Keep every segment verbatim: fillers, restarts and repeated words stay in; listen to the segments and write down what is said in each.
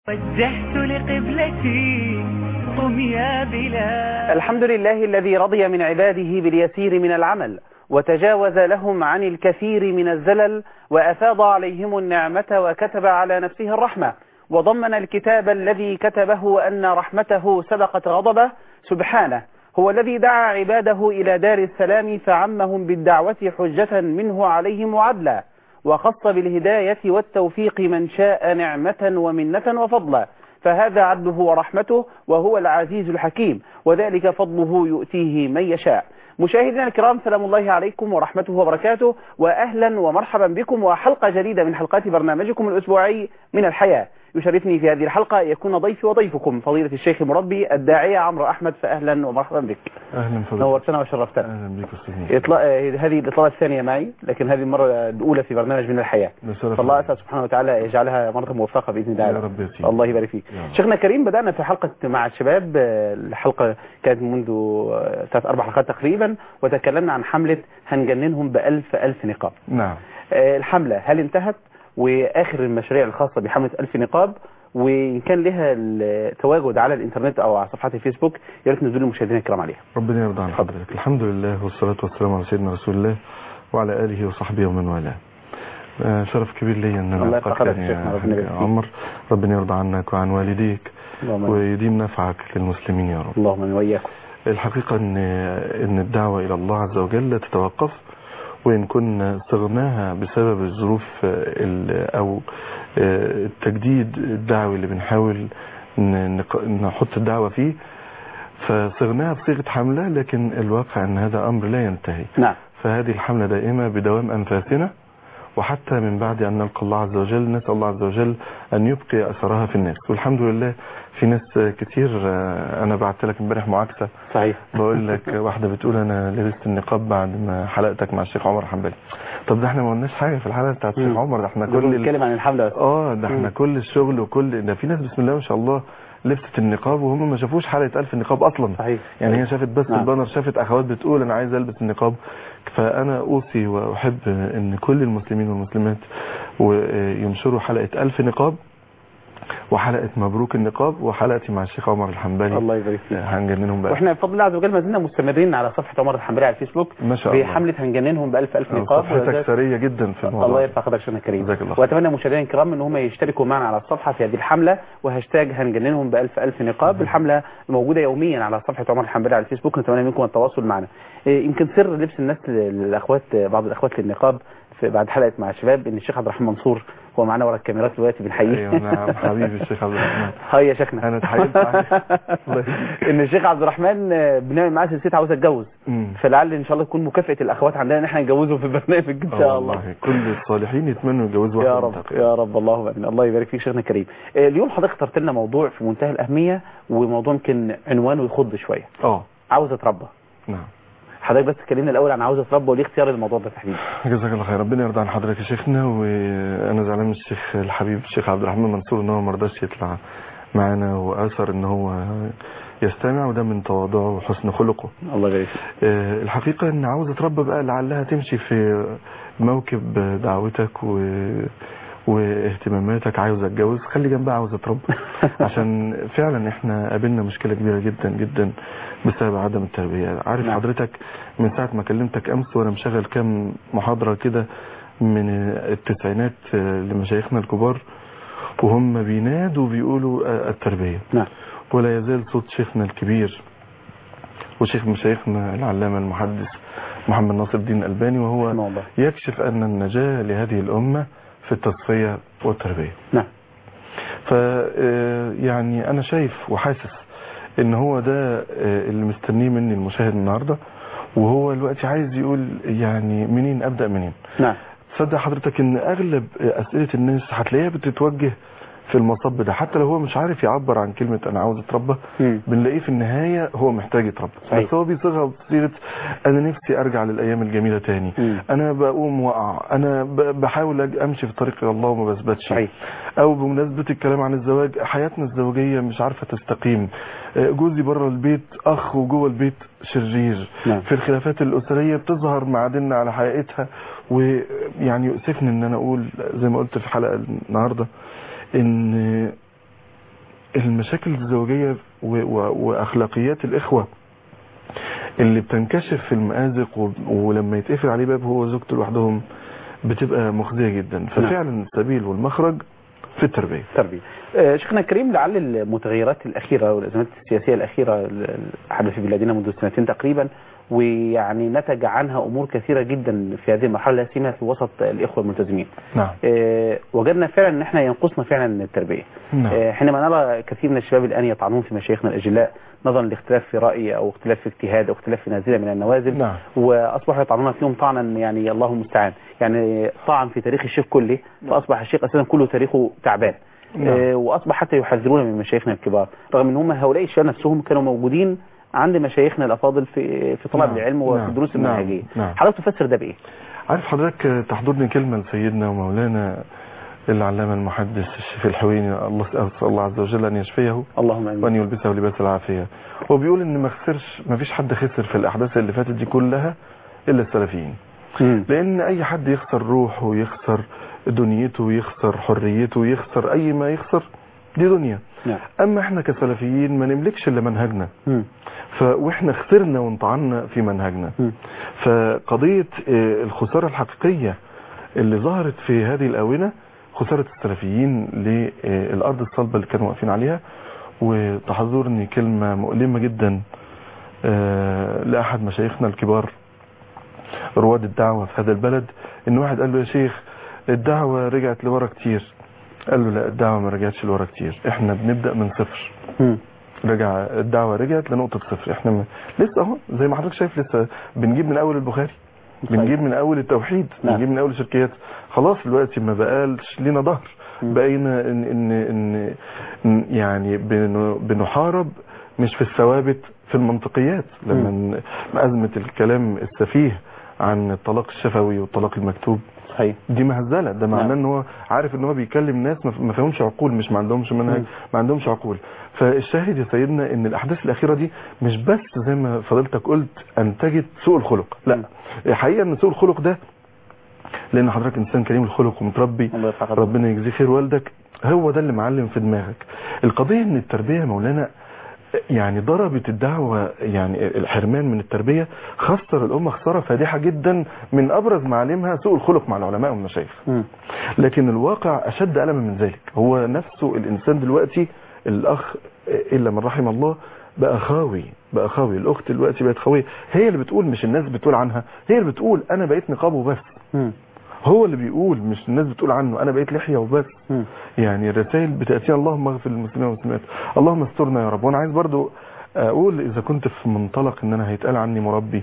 وجهت لقبلتي قم يا بلال. الحمد لله الذي رضي من عباده باليسير من العمل وتجاوز لهم عن الكثير من الزلل وأفاض عليهم النعمة وكتب على نفسه الرحمة وضمن الكتاب الذي كتبه أن رحمته سبقت غضبه. سبحانه هو الذي دعا عباده إلى دار السلام فعمهم بالدعوة حجة منه عليهم وعدلا، وخص بالهداية والتوفيق من شاء نعمة ومنة وفضلا، فهذا عدله ورحمته وهو العزيز الحكيم وذلك فضله يؤتيه من يشاء. مشاهدينا الكرام، سلام الله عليكم ورحمته وبركاته، وأهلا ومرحبا بكم وحلقة جديدة من حلقات برنامجكم الأسبوعي من الحياة. يشرفني في هذه الحلقة يكون ضيفي وضيفكم فضيلة الشيخ المربي الداعية عمرو أحمد، فأهلا ومرحبا بك. أهلا فضيلة. نورتنا وشرفتنا. أهلا بك أستاذ. إطلاق هذه الإطلالة الثانية معي، لكن هذه المرة الأولى في برنامج من الحياة، فالله أسأل سبحانه وتعالى يجعلها مرة موفقة بإذن الله. يا رب يا سيدي. الله يبارك فيك. شيخنا كريم، بدأنا في حلقة مع الشباب، الحلقة كانت منذ ثلاث أربع حلقات تقريبا، وتكلمنا عن حملة هنجننهم بألف ألف نقاب. نعم. الحملة هل انتهت؟ وآخر المشاريع الخاصة بحملة ألف نقاب، وإن كان لها التواجد على الإنترنت أو على صفحات الفيسبوك، يا ريت نزول المشاهدين الكرام عليها. ربنا يرضى عن حضرتك. الحمد لله والصلاة والسلام على سيدنا رسول الله وعلى آله وصحبه ومن والاه. آه شرف كبير لي أن أنا ألقاك يا عمر. ربنا يرضى عنك وعن والديك ويديم نفعك للمسلمين يا رب. اللهم وإياكم. الحقيقة أن إن الدعوة إلى الله عز وجل لا تتوقف، وإن كنا صغناها بسبب الظروف أو التجديد الدعوي اللي بنحاول نحط الدعوة فيه، فصغناها بصيغة حملة، لكن الواقع أن هذا أمر لا ينتهي. نعم. فهذه الحملة دائمة بدوام أنفاسنا، وحتى من بعد أن نلقى الله عز وجل نسأل الله عز وجل أن يبقي أثرها في الناس. والحمد لله في ناس كتير. أنا بعت لك امبارح معاكسة. صحيح. بقول لك واحدة بتقول أنا لبست النقاب بعد ما حلقتك مع الشيخ عمر حنبلي. طب ده احنا ما قلناش حاجة في الحلقة بتاعت الشيخ عمر، ده احنا كل بنتكلم عن الحملة. اه ده احنا كل الشغل وكل ده في ناس بسم الله ما شاء الله لبست النقاب وهم ما شافوش حلقة ألف النقاب أصلا. صحيح. يعني هي شافت بس نعم. البانر، شافت أخوات بتقول أنا عايز ألبس النقاب. فأنا أوصي وأحب أن كل المسلمين والمسلمات وينشروا حلقة ألف نقاب وحلقة مبروك النقاب وحلقتي مع الشيخ عمر الحنبلي. الله يبارك فيك. هنجننهم بقى. واحنا بفضل الله عز وجل ما زلنا مستمرين على صفحة عمر الحنبلي على الفيسبوك ما شاء الله بحملة هنجننهم بألف ألف نقاب. صفحتك ثرية جدا في الموضوع. الله يرفع قدرك شيخنا الكريم. جزاك الله. واتمنى مشاهدينا الكرام ان هم يشتركوا معنا على الصفحة في هذه الحملة، وهاشتاج هنجننهم بألف ألف نقاب. الحملة موجودة يوميا على صفحة عمر الحنبلي على الفيسبوك، نتمنى منكم التواصل معنا. يمكن سر لبس الناس للاخوات، بعض الاخوات للنقاب في بعد حلقة مع الشباب، ان الشيخ عبد الرحمن منصور هو معنا ورا الكاميرات دلوقتي بنحييه. ايوه نعم حبيبي الشيخ عبد الرحمن. هاي يا شيخنا. انا اتحايلت عليك. ان الشيخ عبد الرحمن بنعمل معاه سلسله عاوز اتجوز، فلعل ان شاء الله تكون مكافاه الاخوات عندنا ان احنا نجوزهم في البرنامج ان شاء الله. كل الصالحين يتمنوا يتجوزوا يا رب يا رب. اللهم امين. الله يبارك فيك شيخنا الكريم. اليوم حضرتك اخترت لنا موضوع في منتهى الاهميه، وموضوع يمكن عنوانه يخض شويه. اه عاوز اتربى. نعم. حضرتك بس اتكلمنا الاول عن عاوز اتربى وليه اختيار الموضوع ده تحديدا. جزاك الله خير. ربنا يرضى عن حضرتك يا شيخنا. وانا زعلان من الشيخ الحبيب الشيخ عبد الرحمن منصور ان هو ما رضاش يطلع معنا، واثر ان هو يستمع، وده من تواضعه وحسن خلقه. الله يبارك فيك. آه الحقيقه ان عاوز اتربى بقى لعلها تمشي في موكب دعوتك و واهتماماتك. عاوز اتجوز خلي جنبها عاوز اتربى. عشان فعلا احنا قابلنا مشكلة كبيرة جدا جدا بسبب عدم التربية. عارف نعم. حضرتك من ساعة ما كلمتك امس وانا مشغل كام محاضرة كده من التسعينات لمشايخنا الكبار، وهم بينادوا بيقولوا التربية. نعم. ولا يزال صوت شيخنا الكبير وشيخ مشايخنا العلامة المحدث محمد ناصر الدين الألباني، وهو يكشف أن النجاة لهذه الأمة في التصفية والتربية. نعم. ف يعني أنا شايف وحاسس إن هو ده اللي مستنيه مني المشاهد النهاردة، وهو دلوقتي عايز يقول يعني منين أبدأ منين. نعم. تصدق حضرتك إن أغلب أسئلة الناس هتلاقيها بتتوجه في المصب ده، حتى لو هو مش عارف يعبر عن كلمة أنا عاوز أتربى، بنلاقيه في النهاية هو محتاج يتربى. بس هو بيصيغها بصيغة أنا نفسي أرجع للأيام الجميلة تاني. مم. أنا بقوم وقع، أنا بحاول أمشي في طريق الله وما بثبتش. أو بمناسبة الكلام عن الزواج، حياتنا الزوجية مش عارفة تستقيم، جوزي بره البيت أخ وجوه البيت شرير. نعم. في الخلافات الأسرية بتظهر معادننا على حقيقتها. ويعني يؤسفني إن أنا أقول زي ما قلت في حلقة النهاردة إن المشاكل الزوجية و... و... واخلاقيات الاخوة اللي بتنكشف في المآزق و... ولما يتقفل عليه باب هو وزوجته لوحدهم بتبقى مخزية جدا. ففعلا السبيل والمخرج في التربية. التربية. آه شيخنا الكريم، لعل المتغيرات الأخيرة والأزمات السياسية الأخيرة اللي حدثت في بلادنا منذ سنتين تقريبا، ويعني نتج عنها أمور كثيرة جدا في هذه المرحلة، لا سيما في وسط الإخوة الملتزمين. نعم. آه وجدنا فعلا أن احنا ينقصنا فعلا التربية. نعم. آه حينما نرى كثير من الشباب الآن يطعنون في مشايخنا الأجلاء نظرا لاختلاف في رأي أو اختلاف في اجتهاد أو اختلاف في نازلة من النوازل. نعم. وأصبحوا يطعنون فيهم طعنا يعني الله المستعان، يعني طعن في تاريخ الشيخ كله، فأصبح الشيخ أساسا كله تاريخه تعبان. نعم. آه وأصبح حتى يحذرون من مشايخنا الكبار، رغم أن هم هؤلاء الشباب نفسهم كانوا موجودين عند مشايخنا الأفاضل في في طلب نعم. العلم وفي نعم. الدروس المنهجية. نعم. حضرتك تفسر ده بإيه؟ عارف حضرتك تحضرني كلمة لسيدنا ومولانا العلامة المحدث الشيخ الحويني، الله أسأل الله عز وجل أن يشفيه اللهم آمين، وأن يلبسه لباس العافية. هو بيقول إن ما خسرش، ما فيش حد خسر في الأحداث اللي فاتت دي كلها إلا السلفيين. مم. لأن أي حد يخسر روحه ويخسر دنيته ويخسر حريته ويخسر أي ما يخسر دي دنيا. نعم. أما إحنا كسلفيين ما نملكش إلا منهجنا، مم. ف وإحنا خسرنا وانطعنا في منهجنا. مم. فقضية آه، الخسارة الحقيقية اللي ظهرت في هذه الآونة خسارة السلفيين للأرض الصلبة اللي كانوا واقفين عليها. وتحضرني كلمة مؤلمة جدا آه، لأحد مشايخنا الكبار رواد الدعوة في هذا البلد، إن واحد قال له يا شيخ الدعوة رجعت لورا كتير. قال له لا، الدعوة ما رجعتش لورا كتير، احنا بنبدأ من صفر. مم. رجع الدعوة رجعت لنقطة صفر. احنا م... لسه اهو زي ما حضرتك شايف لسه بنجيب من اول البخاري، بنجيب من اول التوحيد، نعم. بنجيب من اول الشركيات. خلاص دلوقتي ما بقالش لينا ظهر، بقينا ان ان ان إن يعني بن... بنحارب مش في الثوابت، في المنطقيات. لما ن- أزمة الكلام السفيه عن الطلاق الشفوي والطلاق المكتوب صحيح. دي مهزله، ده معناه نعم. ان هو عارف ان هو بيكلم ناس ما- ما فيهمش عقول، مش ما عندهمش منهج، مم. ما عندهمش عقول. فالشاهد يا سيدنا ان الاحداث الاخيره دي مش بس زي ما فضلتك قلت انتجت سوء الخلق، لا، الحقيقه ان سوء الخلق ده لان حضرتك انسان كريم الخلق ومتربي، الله يرفع قدرك. ربنا يجزيه خير والدك، هو ده اللي معلم في دماغك. القضيه ان التربيه يا مولانا يعني ضربت الدعوة، يعني الحرمان من التربية خسر الأمة خسارة فادحة جدا، من أبرز معالمها سوء الخلق مع العلماء والمشايخ. مم. لكن الواقع أشد ألما من ذلك. هو نفسه الإنسان دلوقتي الأخ إلا من رحم الله بقى خاوي، بقى خاوي. الأخت دلوقتي بقت خاوية، هي اللي بتقول مش الناس بتقول عنها، هي اللي بتقول أنا بقيت نقاب وبس. مم. هو اللي بيقول مش الناس بتقول عنه أنا بقيت لحية وبس. مم. يعني الرسائل بتأتينا اللهم اغفر للمسلمين والمسلمات، اللهم استرنا يا رب. وانا عايز برضو اقول اذا كنت في منطلق ان انا هيتقال عني مربي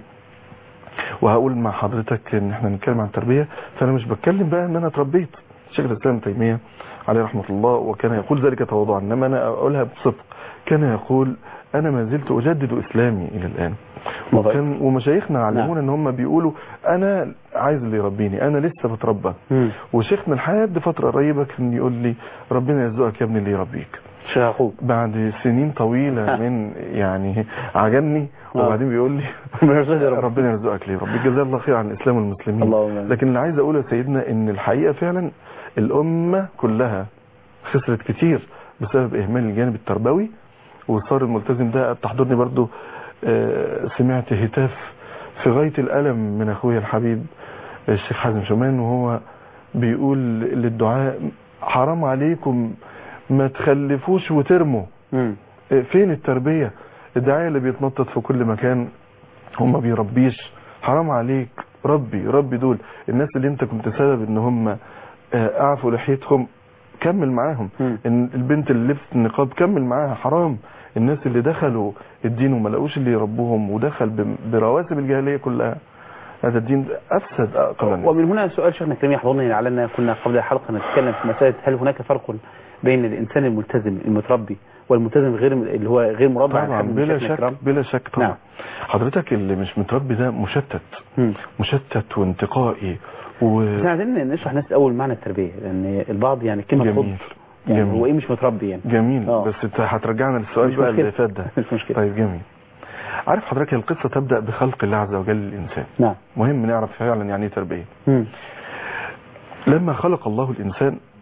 وهقول مع حضرتك ان احنا بنتكلم عن التربية، فانا مش بتكلم بقى ان انا اتربيت. شيخ الاسلام ابن تيمية عليه رحمة الله وكان يقول ذلك تواضعا، انما انا اقولها بصدق، كان يقول انا ما زلت اجدد اسلامي الى الان. وكان ومشايخنا علمونا ان هم بيقولوا انا عايز اللي يربيني، انا لسه بتربى. مم. وشيخنا لحد فتره قريبه كان يقول لي ربنا يرزقك يا ابني اللي يربيك. شيخ يعقوب بعد سنين طويله من يعني عجبني، وبعدين بيقول لي ربنا يرزقك ليه ربي، جزاه الله خير عن الاسلام والمسلمين. اللهم. لكن اللي عايز اقوله يا سيدنا ان الحقيقه فعلا الامه كلها خسرت كتير بسبب اهمال الجانب التربوي. وصار الملتزم ده تحضرني برضو آه، سمعت هتاف في غاية الألم من أخوي الحبيب الشيخ حازم شومان، وهو بيقول للدعاء حرام عليكم ما تخلفوش وترموا. مم. آه، فين التربية؟ الدعاء اللي بيتنطط في كل مكان هم بيربيش، حرام عليك ربي ربي دول الناس اللي انت كنت سبب ان هم آه، اعفوا لحيتهم، كمل معاهم. مم. ان البنت اللي لبست النقاب كمل معاها، حرام. الناس اللي دخلوا الدين وما لقوش اللي يربوهم ودخل ب- برواسب الجاهليه كلها، هذا الدين افسد اقلا. ومن هنا سؤال شيخنا الكريم يحضرني، لعلنا كنا قبل الحلقه نتكلم في مساله هل هناك فرق بين الانسان الملتزم المتربي والملتزم غير اللي هو غير مربى عن طبعا حد من بلا شيخنا شك الكرام؟ بلا شك طبعا. نعم. حضرتك اللي مش متربي ده مشتت، مم. مشتت وانتقائي و احنا عايزين نشرح ناس اول معنى التربيه، لان البعض يعني كلمه جميل. خض يعني جميل. هو ايه مش متربي يعني. جميل. أوه. بس انت هترجعنا للسؤال مش بقى مشكلة. اللي فات ده. مش مشكلة. طيب جميل. عارف حضرتك القصه تبدا بخلق الله عز وجل للانسان. نعم. مهم نعرف فعلا يعني ايه تربيه. مم. لما خلق الله الانسان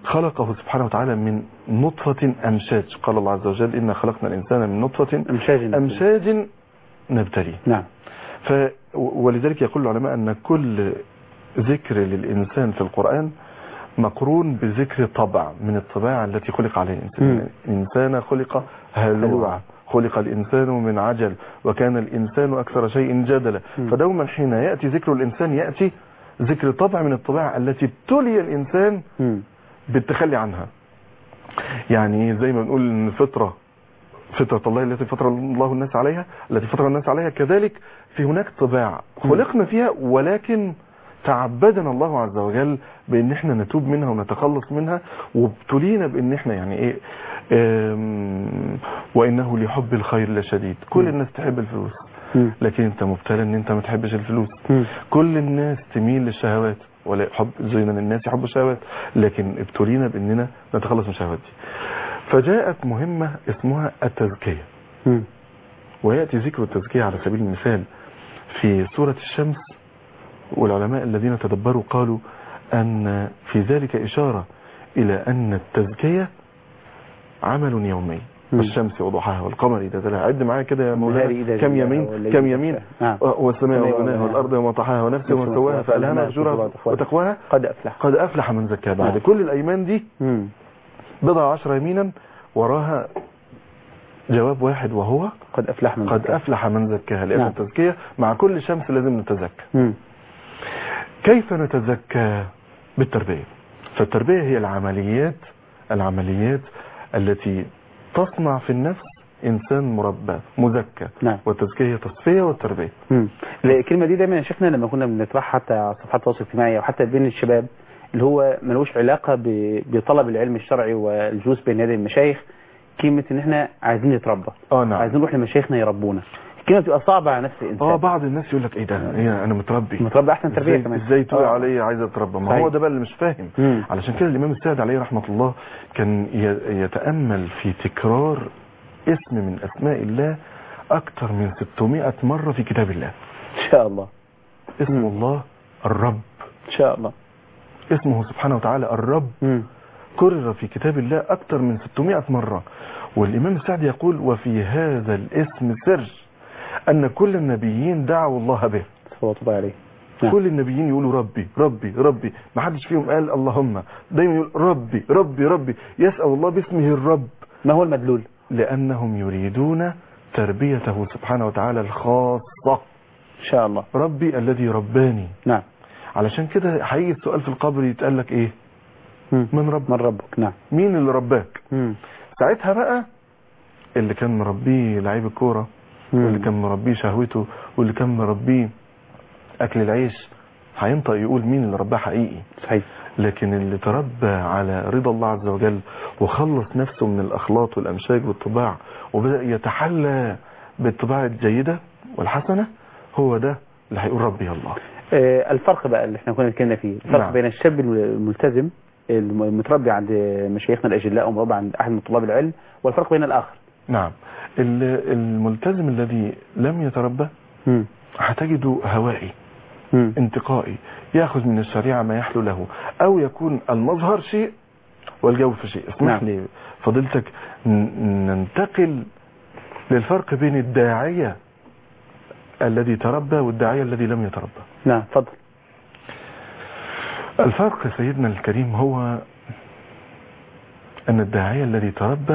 خلقه سبحانه وتعالى من نطفة أمشاج. قال الله عز وجل إنا خلقنا الإنسان من نطفة أمشاج, أمشاج نبتليه. نعم. ف ولذلك يقول العلماء أن كل ذكر للإنسان في القرآن مقرون بذكر طبع من الطباع التي خلق عليه الإنسان. الإنسان خلق هلوعا، خلق الإنسان من عجل، وكان الإنسان أكثر شيء جدلا. فدوما حين يأتي ذكر الإنسان يأتي ذكر طبع من الطباع التي ابتلي الإنسان بالتخلي عنها. يعني زي ما بنقول ان فطرة فطرة الله التي فطر الله الناس عليها التي فطر الناس عليها، كذلك في هناك طباع خلقنا فيها، ولكن تعبدنا الله عز وجل بان احنا نتوب منها ونتخلص منها، وابتلينا بان احنا يعني ايه وانه لحب الخير لشديد. كل الناس تحب الفلوس، لكن انت مبتلى ان انت ما تحبش الفلوس. كل الناس تميل للشهوات، ولا حب زينا الناس يحبوا الشهوات، لكن ابتلينا باننا نتخلص من الشهوات دي. فجاءت مهمة اسمها التزكية، ويأتي ذكر التزكية على سبيل المثال في سورة الشمس. والعلماء الذين تدبروا قالوا أن في ذلك إشارة إلى أن التزكية عمل يومي، والشمس وضحاها والقمر إذا تلاها. عد معايا كده يا مولانا كم يمين كم يمين والسماء وبناها والأرض وما طحاها ونفس وما سواها فألهمها فجورها وتقواها قد أفلح قد أفلح من زكاها. بعد كل الأيمان دي بضع عشر يمينا وراها جواب واحد وهو قد أفلح من قد أفلح من زكاها. لأن التزكية مع كل شمس لازم نتزكى. كيف نتزكى؟ بالتربية. فالتربية هي العمليات العمليات التي تصنع في النفس إنسان مربى مزكى. نعم. والتزكية هي تصفية والتربية. الكلمة دي دايما يا شيخنا لما كنا بنطرحها حتى على صفحات التواصل الاجتماعي أو حتى بين الشباب اللي هو ملوش علاقة بطلب العلم الشرعي والجلوس بين يدي المشايخ، كلمة ان احنا عايزين نتربى، اه نعم، عايزين نروح لمشايخنا يربونا. الكلمة بتبقى صعبة على نفس الانسان. اه بعض الناس يقول لك ايه ده هي انا متربي متربي احسن تربية ازاي كمان، ازاي تقول عليا عايز اتربى؟ ما هو ده بقى اللي مش فاهم. مم. علشان كده الامام السعدي عليه رحمة الله كان يتأمل في تكرار اسم من اسماء الله اكتر من ستمائة مرة في كتاب الله. ان شاء الله. اسم مم. الله الرب ان شاء الله. اسمه سبحانه وتعالى الرب مم. كرر في كتاب الله اكتر من ستمائة مرة. والامام السعدي يقول وفي هذا الاسم سر ان كل النبيين دعوا الله به صلى الله عليه. نعم. كل النبيين يقولوا ربي ربي ربي، ما حدش فيهم قال اللهم، دايما يقول ربي ربي ربي، يسأل الله باسمه الرب. ما هو المدلول؟ لانهم يريدون تربيته سبحانه وتعالى الخاصة. ان شاء الله. ربي الذي رباني. نعم. علشان كده هيجي السؤال في القبر يتقال لك ايه؟ مم. من رب؟ من ربك. نعم. مين اللي رباك؟ مم. ساعتها بقى اللي كان مربيه لعيب الكوره، واللي كان مربيه شهوته، واللي كان مربيه اكل العيش هينطق يقول مين اللي رباه حقيقي. صحيح. لكن اللي تربى على رضا الله عز وجل وخلص نفسه من الاخلاط والامشاج والطباع وبدأ يتحلى بالطباع الجيدة والحسنة، هو ده اللي هيقول ربي الله. آه الفرق بقى اللي احنا كنا اتكلمنا فيه، الفرق نعم. بين الشاب الملتزم المتربي عند مشايخنا الاجلاء ومربى عند احد من طلاب العلم، والفرق بين الاخر. نعم. الملتزم الذي لم يتربى هتجده هوائي م. انتقائي، ياخذ من الشريعة ما يحلو له، او يكون المظهر شيء والجوف شيء. اسمح لي نعم. فضيلتك ننتقل للفرق بين الداعية الذي تربى والداعية الذي لم يتربى. نعم تفضل. الفرق سيدنا الكريم هو أن الداعية الذي تربى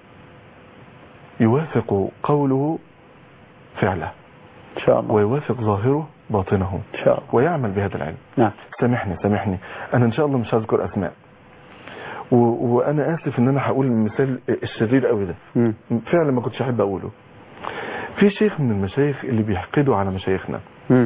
يوافق قوله فعله إن شاء الله، ويوافق ظاهره باطنه إن شاء الله، ويعمل بهذا العلم. نعم. سامحني سامحني أنا إن شاء الله مش هذكر أسماء، و... وأنا آسف إن أنا هقول المثال الشرير قوي ده، م. فعلا ما كنتش أحب أقوله. في شيخ من المشايخ اللي بيحقدوا على مشايخنا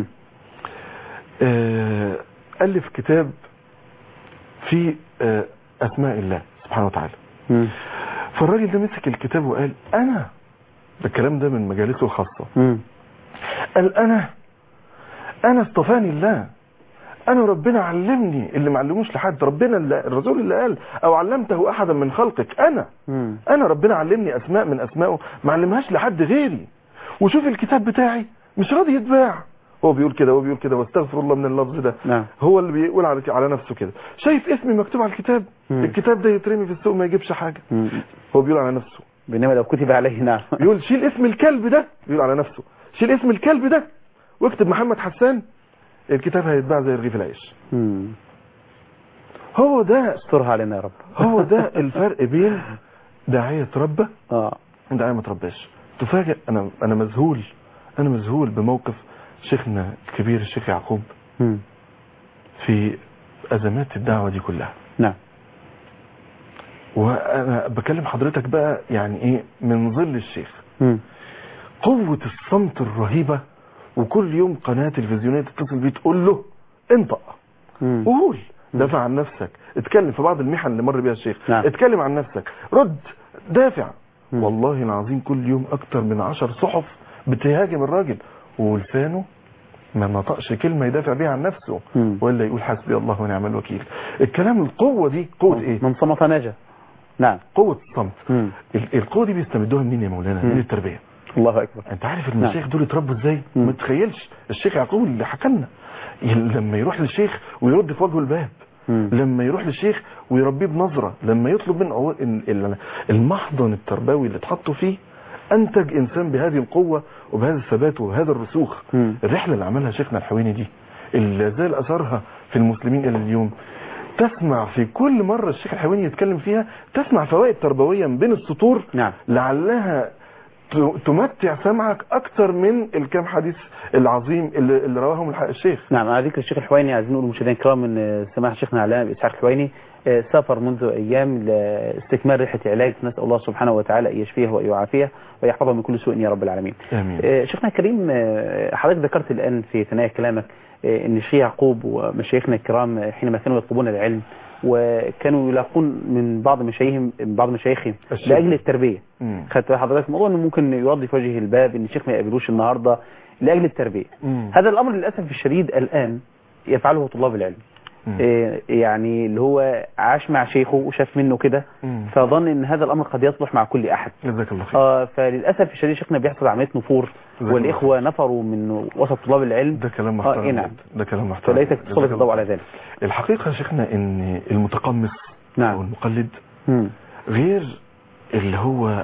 آه... ألف كتاب في آه... أسماء الله سبحانه وتعالى. م. فالراجل ده مسك الكتاب وقال أنا، الكلام ده من مجالسه الخاصة، م. قال أنا أنا اصطفاني الله، أنا ربنا علمني اللي ما علموش لحد، ربنا اللي الرسول اللي قال أو علمته أحدا من خلقك، أنا م. أنا ربنا علمني أسماء من أسمائه ما علمهاش لحد غيري، وشوف الكتاب بتاعي مش راضي يتباع هو بيقول كده هو بيقول كده واستغفر الله من اللفظ ده. نعم. هو اللي بيقول على على نفسه كده. شايف اسمي مكتوب على الكتاب، مم. الكتاب ده يترمي في السوق ما يجيبش حاجه. مم. هو بيقول على نفسه. بينما لو كتب عليه نعم. يقول شيل اسم الكلب ده، بيقول على نفسه شيل اسم الكلب ده واكتب محمد حسان، الكتاب هيتباع زي رغيف العيش. مم. هو ده استرها علينا يا رب. هو ده الفرق بين داعية ربه اه وداعية ما ترباش. تفاجئ انا انا مذهول انا مذهول بموقف شيخنا الكبير الشيخ يعقوب مم. في ازمات الدعوة دي كلها. نعم. وانا بكلم حضرتك بقى يعني ايه من ظل الشيخ. مم. قوة الصمت الرهيبة، وكل يوم قناة تلفزيونية تتصل بيه تقول له انطق، مم. قول، دافع عن نفسك، اتكلم في بعض المحن اللي مر بيها الشيخ. نعم. اتكلم عن نفسك، رد، دافع. مم. والله العظيم كل يوم اكتر من عشر صحف بتهاجم الراجل ولسانه ما نطقش كلمة يدافع بيها عن نفسه، مم. ولا يقول حسبي الله ونعم الوكيل. الكلام القوة دي قوة ايه؟ من صمت نجا. نعم. قوة الصمت. مم. ال- القوة دي بيستمدوها منين يا مولانا؟ مم. من التربية. الله اكبر. انت عارف المشايخ دول اتربوا ازاي؟ ما تتخيلش. الشيخ يعقوب اللي حكى لنا لما يروح للشيخ ويرد في وجهه الباب، مم. لما يروح للشيخ ويربيه بنظرة، لما يطلب منه ال- ال- المحضن التربوي اللي اتحطوا فيه، انتج انسان بهذه القوة وبهذا الثبات وبهذا الرسوخ. مم. الرحلة اللي عملها شيخنا الحويني دي اللي لا زال اثرها في المسلمين الى اليوم، تسمع في كل مرة الشيخ الحويني يتكلم فيها تسمع فوائد تربوية من بين السطور. نعم. لعلها تمتع سمعك اكتر من الكام حديث العظيم اللي, اللي رواهم الشيخ. نعم. على ذكر الشيخ الحويني عايزين نقول للمشاهدين الكرام ان سماحه شيخنا علامه اسحاق الحويني سافر منذ ايام لاستكمال رحله علاج، نسال الله سبحانه وتعالى ان يشفيه ويعافيه ويحفظه من كل سوء يا رب العالمين. امين. شيخنا الكريم، حضرتك ذكرت الان في ثنايا كلامك ان الشيخ يعقوب ومشايخنا الكرام حينما كانوا يطلبون العلم وكانوا يلاقون من بعض مشايخهم بعض مشايخهم لاجل التربيه. مم. خدت حضرتك موضوع انه ممكن يوظف وجه الباب ان الشيخ ما يقابلوش النهارده لاجل التربيه. مم. هذا الامر للاسف الشديد الان يفعله طلاب العلم. إيه يعني اللي هو عاش مع شيخه وشاف منه كده فظن ان هذا الامر قد يصلح مع كل احد. جزاك الله خير. اه فللاسف الشديد شيخنا بيحصل عمليه نفور والاخوه نفروا من وسط طلاب العلم. ده كلام محترم. اه نعم. ده كلام محترم. فليتك تسلط الضوء على ذلك. الحقيقه يا شيخنا ان المتقمص نعم. او المقلد مم. غير اللي هو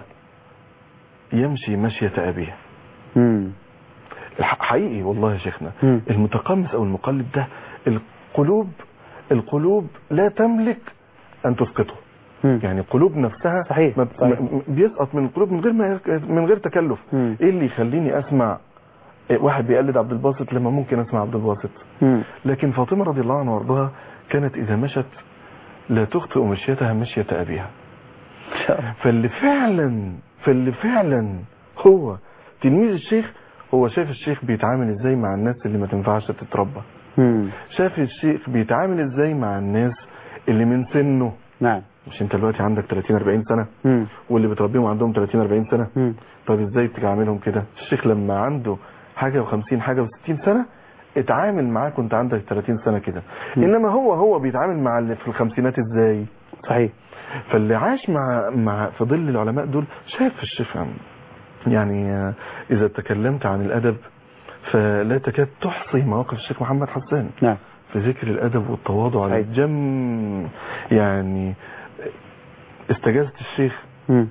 يمشي مشيه ابيه. امم حقيقي والله يا شيخنا. مم. المتقمص او المقلد ده القلوب القلوب لا تملك ان تسقطه. مم. يعني القلوب نفسها صحيح. ما صحيح. بيسقط من القلوب من غير ما من غير تكلف. مم. ايه اللي يخليني اسمع واحد بيقلد عبد الباسط لما ممكن اسمع عبد الباسط؟ مم. لكن فاطمه رضي الله عنها وارضاها كانت اذا مشت لا تخطئ مشيتها مشيه ابيها. فاللي فعلا فاللي فعلا هو تلميذ الشيخ هو شايف الشيخ بيتعامل ازاي مع الناس اللي ما تنفعش تتربى. مم. شاف الشيخ بيتعامل ازاي مع الناس اللي من سنه. نعم. مش انت دلوقتي عندك ثلاثين أربعين سنة مم. واللي بتربيهم عندهم ثلاثين أربعين سنة. مم. طب ازاي بتعاملهم كده؟ الشيخ لما عنده حاجة وخمسين حاجة وستين سنة اتعامل معاك وانت عندك ثلاثين سنة كده. انما هو هو بيتعامل مع اللي في الخمسينات ازاي؟ صحيح. فاللي عاش مع مع في ظل العلماء دول شاف الشيخ يعني اذا تكلمت عن الادب فلا تكاد تحصي مواقف الشيخ محمد حسان. نعم. في ذكر الادب والتواضع على الجم. يعني استجازت الشيخ مم.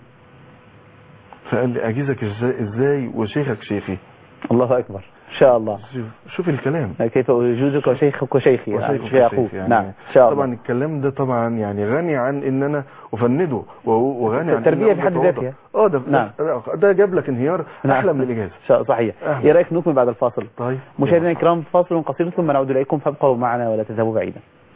فقال لي اجيزك ازاي ازاي وشيخك شيخي. الله اكبر ان شاء الله. شوف, شوف الكلام كيف اجوزك وشيخك وشيخي وشيخ يعقوب. يعني نعم ان شاء الله. طبعا الكلام ده طبعا يعني غني عن ان انا افنده وغني عن التربيه في حد ذاتها. اه ده نعم. ده جاب لك انهيار نعم. احلى من الاجازه. صحيح. ايه رايك نكمل بعد الفاصل؟ طيب مشاهدينا الكرام فاصل قصير ثم نعود اليكم فابقوا معنا ولا تذهبوا بعيدا.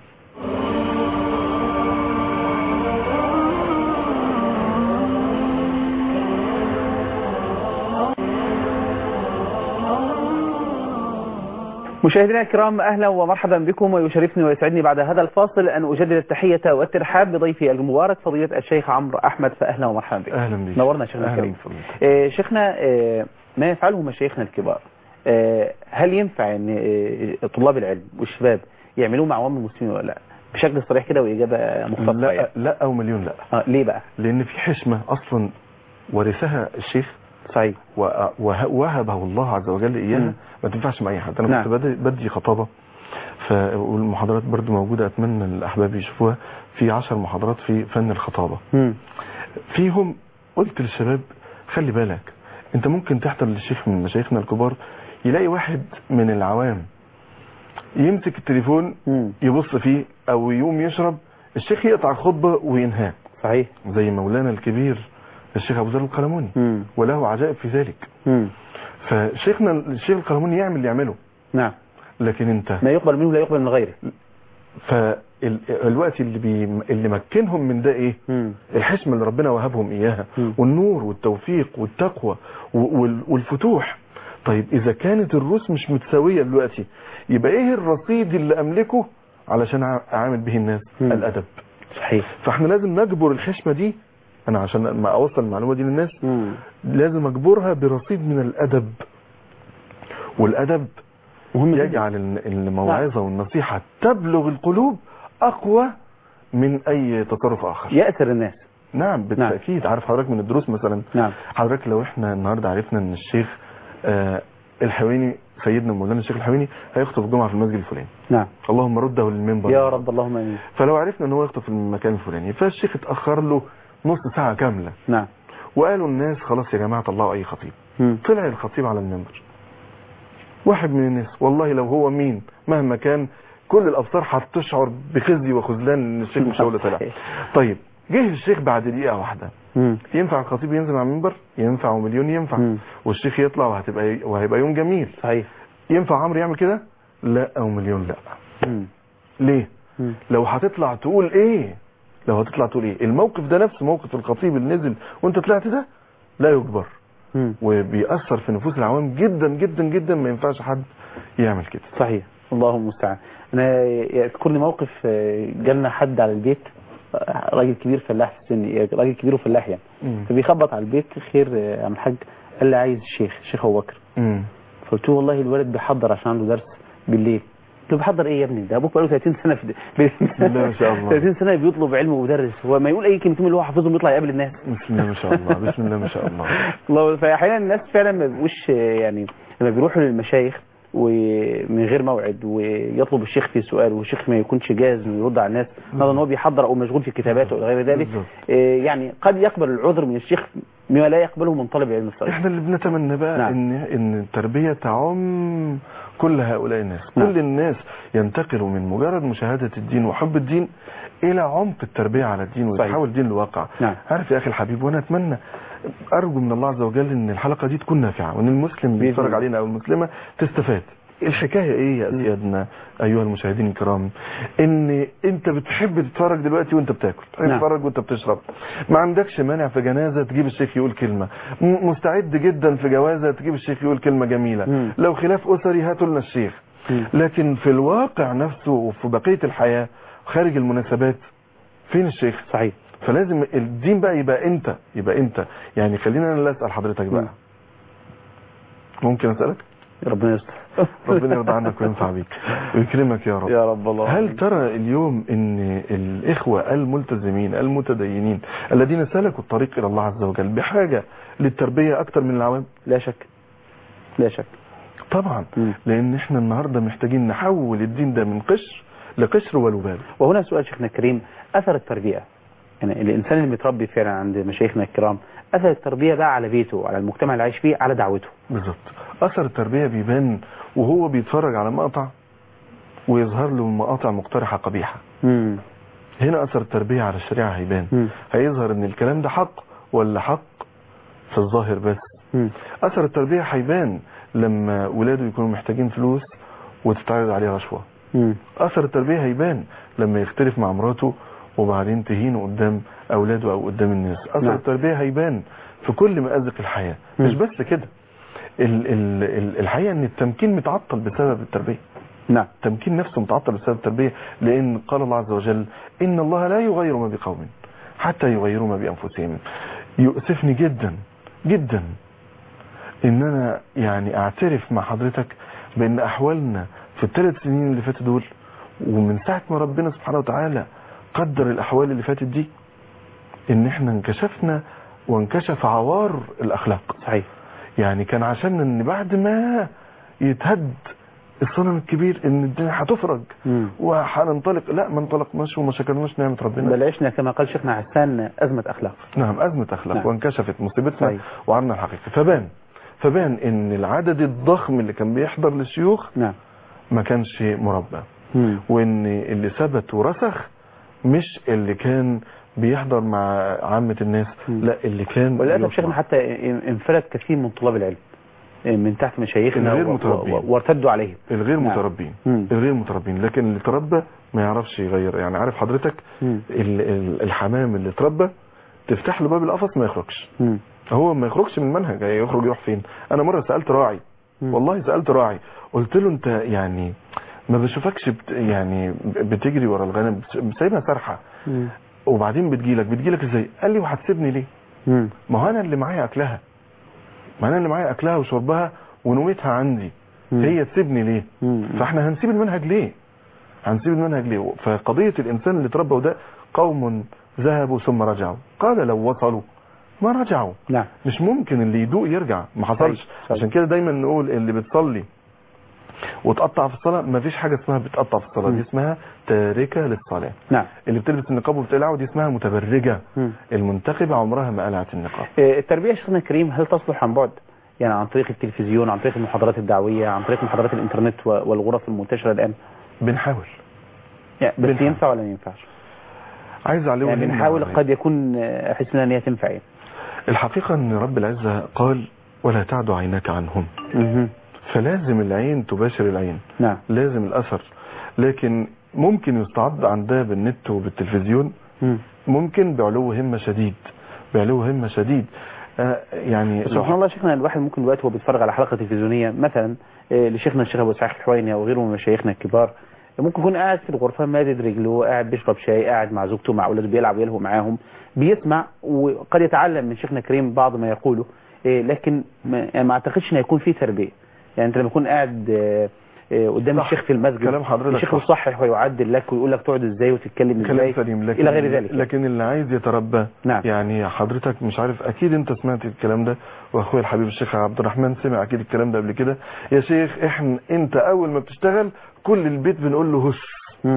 مشاهدينا الكرام اهلا ومرحبا بكم ويشرفني ويسعدني بعد هذا الفاصل ان اجدد التحيه والترحاب بضيفي المبارك فضيله الشيخ عمرو احمد فاهلا ومرحبا بك. اهلا بك. نورنا شيخنا الكريم. آه شيخنا آه ما يفعله مشايخنا الكبار آه هل ينفع ان آه طلاب العلم والشباب يعملوه مع عوام المسلمين ولا لا؟ بشكل صريح كده واجابه مختصره. لا يعني. لا او مليون لا. آه ليه بقى؟ لان في حشمه اصلا ورثها الشيخ صحيح. ووهبه الله عز وجل اياها ما تنفعش مع اي حد. انا نعم. كنت بدي خطابه، والمحاضرات برضو موجوده، اتمنى الاحباب يشوفوها، في عشر محاضرات في فن الخطابه. م. فيهم قلت للشباب خلي بالك، انت ممكن تحضر للشيخ من مشايخنا الكبار يلاقي واحد من العوام يمسك التليفون م. يبص فيه او يقوم يشرب، الشيخ يقطع الخطبه وينهاه. صحيح. زي مولانا الكبير الشيخ ابو ذر القلموني م. وله عجائب في ذلك. م. فشيخنا الشيخ القلموني يعمل اللي يعمله. نعم. لكن انت ما يقبل منه لا يقبل من غيره. فالوقت اللي بي... اللي مكنهم من ده ايه؟ م. الحشمه اللي ربنا وهبهم اياها، م. والنور والتوفيق والتقوى وال... والفتوح. طيب اذا كانت الروس مش متساويه دلوقتي، يبقى ايه الرصيد اللي املكه علشان اعامل به الناس؟ م. الادب. صحيح. فاحنا لازم نجبر الحشمه دي، انا عشان ما اوصل المعلومه دي للناس م. لازم اجبرها برصيد من الادب. والادب يجعل الموعظه والنصيحه تبلغ القلوب اقوى من اي تصرف اخر، يأثر الناس. نعم بالتاكيد. نعم. عارف حضرتك من الدروس مثلا، نعم. حضرتك لو احنا النهارده عرفنا ان الشيخ آه الحويني سيدنا مولانا الشيخ الحويني هيخطب الجمعه في المسجد الفلاني، نعم، اللهم رده للمنبر يا رب، اللهم امين. فلو عرفنا ان هو يخطب في المكان الفلاني، فالشيخ اتاخر له نص ساعه كامله، نعم، وقالوا الناس خلاص يا جماعه طلعوا اي خطيب. م. طلع الخطيب على المنبر، واحد من الناس والله لو هو مين مهما كان كل الابصار هتشعر بخزي وخذلان ان الشيخ مش هو اللي طلع. طيب جه الشيخ بعد دقيقه واحده، م. ينفع الخطيب ينزل على المنبر؟ ينفع، ومليون ينفع، م. والشيخ يطلع وهتبقى وهيبقى يوم جميل. صحيح. ينفع عمرو يعمل كده؟ لا، او مليون لا. م. ليه؟ م. لو هتطلع تقول ايه؟ لو هتطلع تقول ايه؟ الموقف ده نفسه موقف الخطيب اللي نزل وانت طلعت ده لا يجبر، م. وبيأثر في نفوس العوام جدا جدا جدا، ما ينفعش حد يعمل كده. صحيح. الله المستعان. انا يذكرني موقف، جالنا حد على البيت، راجل كبير فلاح في السن، راجل كبير وفلاح يعني، م. فبيخبط على البيت، خير يا عم الحاج؟ قال لي عايز الشيخ الشيخ ابو بكر. فقلت له والله الولد بيحضر عشان عنده درس بالليل. قلت له بيحضر ايه يا ابني؟ ده ابوك بقاله ثلاثين سنه في بسم الله ما شاء الله ثلاثين سنه بيطلب علم ومدرس، هو ما يقول اي كلمتين اللي هو حافظهم يطلع يقابل الناس. بسم الله ما شاء الله بسم الله ما شاء الله الله. فاحيانا الناس فعلا ما بيبقوش يعني لما بيروحوا للمشايخ ومن غير موعد ويطلب الشيخ في سؤال والشيخ ما يكونش جاهز انه يرد على الناس، نظرا ان هو بيحضر او مشغول في كتاباته وغير ذلك، يعني قد يقبل العذر من الشيخ مما لا يقبله من طالب العلم الصحيح. احنا اللي بنتمنى بقى نعم. ان ان التربيه تعم كل هؤلاء الناس، نعم. كل الناس ينتقلوا من مجرد مشاهده الدين وحب الدين الى عمق التربيه على الدين ويتحول الدين لواقع. نعم. عارف يا اخي الحبيب، وانا اتمنى ارجو من الله عز وجل ان الحلقه دي تكون نافعه، وان المسلم اللي بيتفرج علينا او المسلمه تستفاد. الحكايه ايه يا سيادنا ايها المشاهدين الكرام؟ ان انت بتحب تتفرج دلوقتي وانت بتاكل، نعم. تتفرج وانت بتشرب، ما عندكش مانع في جنازه تجيب الشيخ يقول كلمه، مستعد جدا في جوازه تجيب الشيخ يقول كلمه جميله، م. لو خلاف اسري هاتوا لنا الشيخ، م. لكن في الواقع نفسه وفي بقيه الحياه خارج المناسبات فين الشيخ؟ صحيح. فلازم الدين بقى يبقى انت يبقى انت يعني خلينا انا اسال حضرتك بقى، م. ممكن اسالك؟ ربنا يستر ربنا يرضى عنك وينفع بيك ويكرمك يا رب يا رب. الله. هل ترى اليوم ان الاخوه الملتزمين المتدينين الذين سلكوا الطريق الى الله عز وجل بحاجه للتربيه اكتر من العوام؟ لا شك، لا شك طبعا. م. لان احنا النهارده محتاجين نحول الدين ده من قشر لقشر ولباب. وهنا سؤال شيخنا الكريم، اثر التربيه، يعني الانسان اللي متربي فعلا عند مشايخنا الكرام، اثر التربيه بقى على بيته وعلى المجتمع اللي عايش فيه على دعوته. بالظبط. اثر التربيه بيبان وهو بيتفرج على مقطع ويظهر له مقاطع مقترحه قبيحه. امم هنا اثر التربيه على الشريعه هيبان. مم. هيظهر ان الكلام ده حق ولا حق في الظاهر بس. مم. اثر التربيه هيبان لما ولاده يكونوا محتاجين فلوس وتتعرض عليه رشوه. مم. اثر التربيه هيبان لما يختلف مع مراته وبعدين تهينه قدام اولاده او قدام الناس. اثر نعم. التربيه هيبان في كل مآزق الحياه. مم. مش بس كده، ال ال ال الحقيقه ان التمكين متعطل بسبب التربيه. نعم. التمكين نفسه متعطل بسبب التربيه، لان قال الله عز وجل ان الله لا يغير ما بقوم حتى يغيروا ما بانفسهم. يؤسفني جدا جدا ان انا يعني اعترف مع حضرتك بان احوالنا في الثلاث سنين اللي فاتوا دول ومن ساعه ما ربنا سبحانه وتعالى قدر الاحوال اللي فاتت دي ان احنا انكشفنا وانكشف عوار الاخلاق. صحيح. يعني كان عشان ان بعد ما يتهد الصنم الكبير ان الدنيا هتفرج وهننطلق، لا ما انطلقناش وما شكرناش نعمه ربنا، بل عشنا كما قال شيخنا حسان ازمه اخلاق. نعم ازمه اخلاق. نعم. وانكشفت مصيبتنا صحيح. وعرفنا الحقيقه. فبان فبان ان العدد الضخم اللي كان بيحضر للشيوخ نعم ما كانش مربى، مم. وان اللي ثبت ورسخ مش اللي كان بيحضر مع عامه الناس، مم. لا اللي كان وللاسف شيخنا حتى انفلت كثير من طلاب العلم من تحت مشايخنا الغير متربين وارتدوا عليهم الغير نعم. متربين مم. الغير متربين لكن اللي تربى ما يعرفش يغير. يعني عارف حضرتك ال ال الحمام اللي تربى تفتح له باب القفص ما يخرجش، مم. هو ما يخرجش من المنهج، يخرج يروح فين؟ انا مره سالت راعي، مم. والله سالت راعي قلت له انت يعني ما بشوفكش بت يعني بتجري ورا الغنم سايبها سرحه وبعدين بتجيلك بتجيلك ازاي؟ قال لي وهتسيبني ليه؟ مم. ما هو انا اللي معايا اكلها، ما انا اللي معايا اكلها وشربها ونومتها عندي، مم. هي تسيبني ليه؟ مم. فاحنا هنسيب المنهج ليه؟ هنسيب المنهج ليه؟ فقضيه الانسان اللي تربى وده قوم ذهبوا ثم رجعوا، قال لو وصلوا ما رجعوا. نعم. مش ممكن اللي يدوق يرجع، ما حصلش. عشان كده دايما نقول اللي بتصلي وتقطع في الصلاه ما فيش حاجه اسمها بتقطع في الصلاه، دي اسمها تاركه للصلاه. نعم. اللي بتلبس النقاب وبتقلعه دي اسمها متبرجه. م. المنتقبه عمرها ما قلعت النقاب. التربيه شيخنا الكريم هل تصلح عن بعد؟ يعني عن طريق التلفزيون، عن طريق المحاضرات الدعويه، عن طريق محاضرات الانترنت والغرف المنتشره الان؟ بنحاول. يعني بس بنحاول. ينفع ولا ما ينفعش؟ عايز عليه يعني بنحاول قد يكون حسنا ان هي تنفع. يعني الحقيقه ان رب العزه قال ولا تعد عيناك عنهم. م- فلازم العين تباشر العين. نعم. لازم الاثر، لكن ممكن يستعد عن ده بالنت وبالتلفزيون. م. ممكن بعلو همه شديد بعلو همه شديد آه يعني سبحان الله شيخنا. الواحد ممكن دلوقتي وهو بيتفرج على حلقه تلفزيونيه مثلا آه لشيخنا الشيخ ابو اسحاق الحويني او غيره من مشايخنا الكبار، ممكن يكون قاعد في الغرفه مادد رجله، قاعد بيشرب شاي، قاعد مع زوجته مع اولاده بيلعب ويلهو معاهم، بيسمع وقد يتعلم من شيخنا الكريم بعض ما يقوله، آه لكن ما, يعني ما اعتقدش ان هيكون فيه تربيه. يعني انت لما تكون قاعد آه قدام الشيخ في المسجد كلام حضرتك الشيخ يصحح ويعدل لك ويقول لك تقعد ازاي وتتكلم ازاي الى غير ذلك. لكن اللي عايز يتربى نعم. يعني حضرتك مش عارف اكيد انت سمعت الكلام ده، واخويا الحبيب الشيخ عبد الرحمن سمع اكيد الكلام ده قبل كده. يا شيخ احنا انت اول ما بتشتغل كل البيت بنقول له هش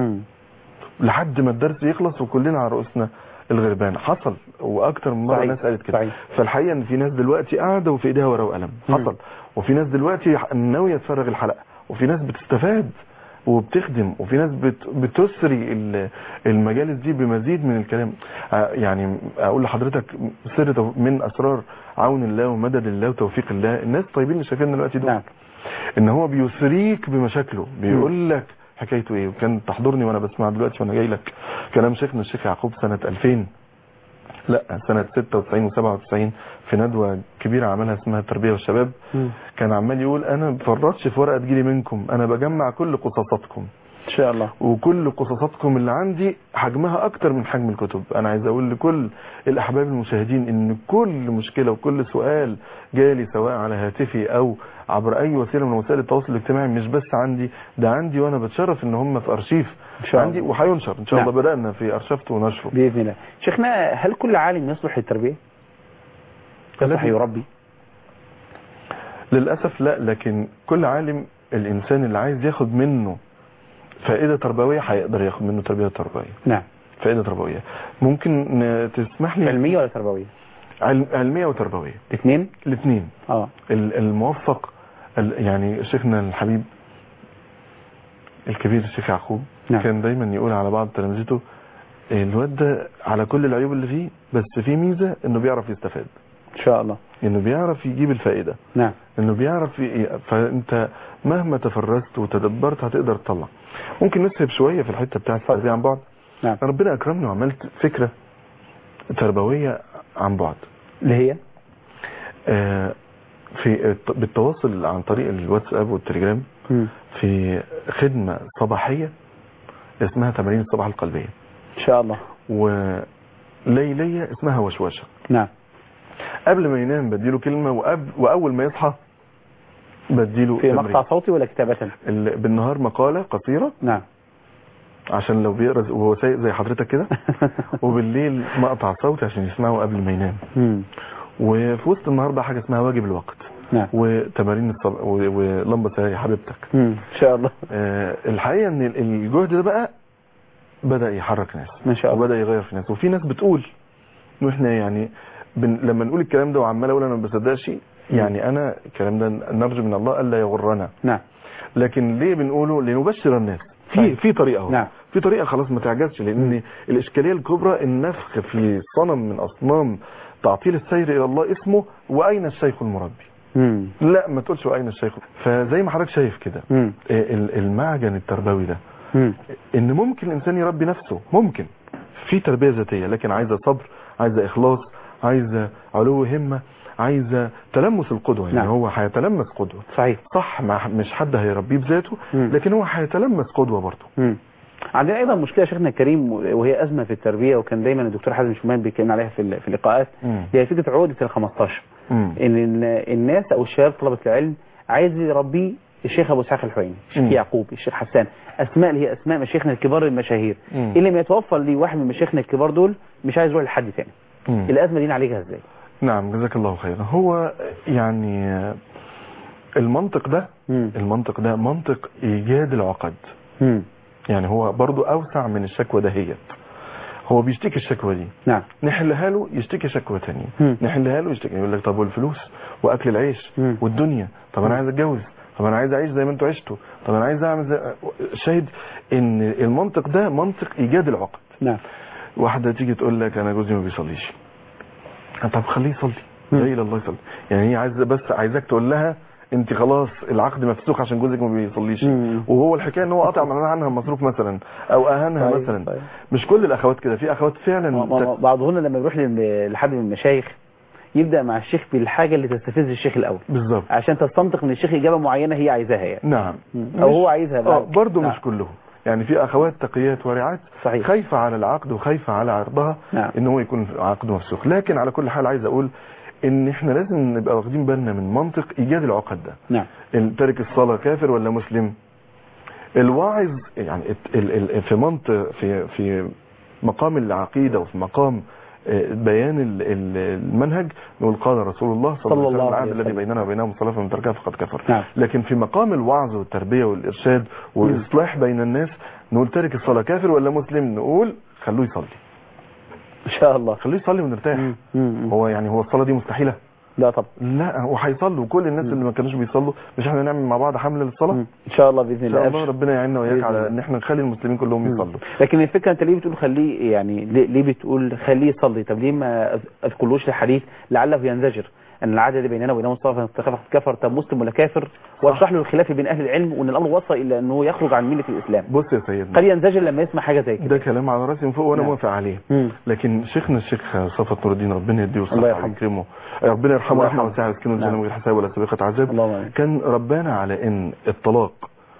لحد ما الدرس يخلص وكلنا على رؤوسنا الغربان. حصل واكتر من مره ناس قالت كده. فالحقيقه ان في ناس دلوقتي قاعده وفي ايديها ورقه وقلم. حصل. وفي ناس دلوقتي ناويه تفرغ الحلقه، وفي ناس بتستفاد وبتخدم، وفي ناس بت بتسري المجالس دي بمزيد من الكلام. يعني اقول لحضرتك سر من اسرار عون الله ومدد الله وتوفيق الله، الناس طيبين اللي شايفيننا دلوقتي دول. نعم. ان هو بيسريك بمشاكله، بيقول لك حكايته ايه. وكان تحضرني وانا بسمع دلوقتي وانا جاي لك كلام شيخنا الشيخ يعقوب سنه ألفين لا سنه ستة وتسعين وسبعة وتسعين في ندوه كبيره عملها اسمها التربيه والشباب. م. كان عمال يقول انا ما بفرطش في ورقه تجيلي منكم، انا بجمع كل قصصاتكم ان شاء الله، وكل قصصاتكم اللي عندي حجمها اكتر من حجم الكتب. انا عايز اقول لكل الاحباب المشاهدين ان كل مشكله وكل سؤال جالي سواء على هاتفي او عبر اي وسيله من وسائل التواصل الاجتماعي مش بس عندي، ده عندي وانا بتشرف ان هم في ارشيف عندي وهينشر ان شاء الله. نعم. بدانا في ارشفته ونشره باذن الله. شيخنا هل كل عالم يصلح للتربيه؟ يصلح يربي؟ للاسف لا، لكن كل عالم الانسان اللي عايز ياخد منه فائده تربويه هيقدر ياخد منه تربيه تربويه. نعم. فائده تربويه. ممكن تسمح لي علميه ولا تربويه؟ علميه وتربويه. الاثنين؟ الاثنين. اه الموفق يعني شيخنا الحبيب الكبير الشيخ يعقوب. نعم. كان دايما يقول على بعض تلامذته الواد ده على كل العيوب اللي فيه بس في ميزه انه بيعرف يستفاد ان شاء الله، انه بيعرف يجيب الفائده. نعم. انه بيعرف ي... فانت مهما تفرست وتدبرت هتقدر تطلع. ممكن نسهب شويه في الحته بتاعه التربيه عن بعد. نعم. ربنا اكرمني وعملت فكره تربويه عن بعد اللي هي آه في بالتواصل عن طريق الواتساب والتليجرام. م. في خدمه صباحيه اسمها تمارين الصباح القلبيه ان شاء الله، وليليه اسمها وشوشه. نعم. قبل ما ينام بديله كلمه وقبل واول ما يصحى بديله في تمرين. مقطع صوتي ولا كتابه؟ بالنهار مقاله قصيره. نعم. عشان لو بيقرا وهو سايق زي حضرتك كده وبالليل مقطع صوتي عشان يسمعه قبل ما ينام. م. وفي وسط النهار بقى حاجه اسمها واجب الوقت. نعم. وتمارين الصبح ولمبه سريع حبيبتك ان شاء الله. آه الحقيقه ان الجهد ده بقى بدا يحرك ناس ما شاء الله، وبدا يغير في ناس. وفي ناس بتقول انه احنا يعني بن لما نقول الكلام ده وعمال اقول انا ما بصدقش، يعني انا الكلام ده نرجو من الله الا يغرنا. نعم. لكن ليه بنقوله؟ لنبشر الناس في في طريقه اهو. نعم. في طريقه خلاص ما تعجزش، لان الاشكاليه الكبرى النفخ في صنم من اصنام تعطيل السير الى الله اسمه واين الشيخ المربي. مم. لا ما تقولش واين الشيخ. فزي ما حضرتك شايف كده المعجن التربوي ده، مم. ان ممكن الانسان يربي نفسه، ممكن في تربيه ذاتيه، لكن عايزه صبر، عايزه اخلاص، عايزه علو همه، عايزه تلمس القدوه. يعني نعم. هو هيتلمس قدوه صحيح صح، مش حد هيربيه بذاته، لكن هو هيتلمس قدوه برضه. مم. عندنا ايضا مشكله شيخنا الكريم وهي ازمه في التربيه، وكان دايما الدكتور حازم شومان بيتكلم عليها في في اللقاءات، هي فكره عقده ال خمستاشر. ان الناس او الشباب طلبه العلم عايز يربيه الشيخ ابو اسحاق الحويني، الشيخ يعقوب، الشيخ حسان، اسماء اللي هي اسماء مشايخنا الكبار المشاهير. اللي ما يتوفر لي واحد من مشايخنا الكبار دول مش عايز يروح لحد ثاني. الازمه دي نعالجها ازاي؟ نعم جزاك الله خيرا. هو يعني المنطق ده مم. المنطق ده منطق ايجاد العقد. مم. يعني هو برضو اوسع من الشكوى دهيت. هو بيشتكي الشكوى دي، نعم، نحلها له يشتكي شكوى ثانيه، نحلها له يشتكي، يقول لك طب والفلوس واكل العيش مم. والدنيا، طب انا عايز اتجوز، طب انا عايز اعيش زي ما انتوا عشتوا، طب انا عايز اعمل زي... شاهد ان المنطق ده منطق ايجاد العقد. نعم. واحده تيجي تقول لك انا جوزي ما بيصليش، طب خليه يصلي، لا الى الله يصلي. يعني هي عايزه بس عايزاك تقول لها انت خلاص العقد مفسوخ عشان جوزك ما بيصليش، مم. وهو الحكايه ان هو قطع من عنها مصروف مثلا او اهانها طيب مثلا. طيب. مش كل الاخوات كده، في اخوات فعلا تك... بعضهن لما يروح لحد من المشايخ يبدا مع الشيخ بالحاجه اللي تستفز الشيخ الاول بالظبط عشان تستنطق من الشيخ اجابه معينه هي عايزاها يعني. نعم. او هو عايزها اه برضه نعم. مش كلهم يعني، في اخوات تقيات ورعات صحيح. خايفه على العقد وخايفه على عرضها نعم. ان هو يكون عقد مفسوخ. لكن على كل حال عايز اقول ان احنا لازم نبقى واخدين بالنا من منطق ايجاد العقد ده. نعم. تارك الصلاه كافر ولا مسلم؟ الواعظ يعني في منطق في في مقام العقيده وفي مقام بيان المنهج نقول قال رسول الله صلى الله عليه وسلم العهد الذي بيننا وبينهم الصلاه فمن تركها فقد كفر. نعم. لكن في مقام الوعظ والتربيه والارشاد والاصلاح بين الناس نقول تارك الصلاه كافر ولا مسلم؟ نقول خلوه يصلي ان شاء الله، خليه يصلي ونرتاح. هو يعني هو الصلاه دي مستحيله؟ لا طبعا، لا هو هيصلوا. كل الناس مم. اللي ما كانوش بيصلوا مش احنا نعمل مع بعض حمله للصلاه ان شاء الله باذن الله. ان شاء الله ربنا يعيننا وياك على ان احنا نخلي المسلمين كلهم مم. يصلوا. لكن الفكره انت ليه بتقول خليه، يعني ليه بتقول خليه يصلي؟ طب ليه ما اذكرلوش الحديث لعله ينزجر ان العهد الذي بيننا وبينهم الصلاه فقد كفر؟ طب مسلم ولا كافر؟ واشرح له الخلاف بين اهل العلم وان الامر وصل الى انه يخرج عن مله الاسلام. بص يا سيدنا، قد ينزجر لما يسمع حاجه زي كده. ده كلام على راسي من فوق وانا موافق عليه. مم. لكن شيخنا الشيخ صفوت نور الدين ربنا يديه الصحه ويكرمه، ربنا يرحمه رحمه واسعه ويسكنه الجنه من غير حساب ولا سابقه عذاب. كان ربنا على ان الطلاق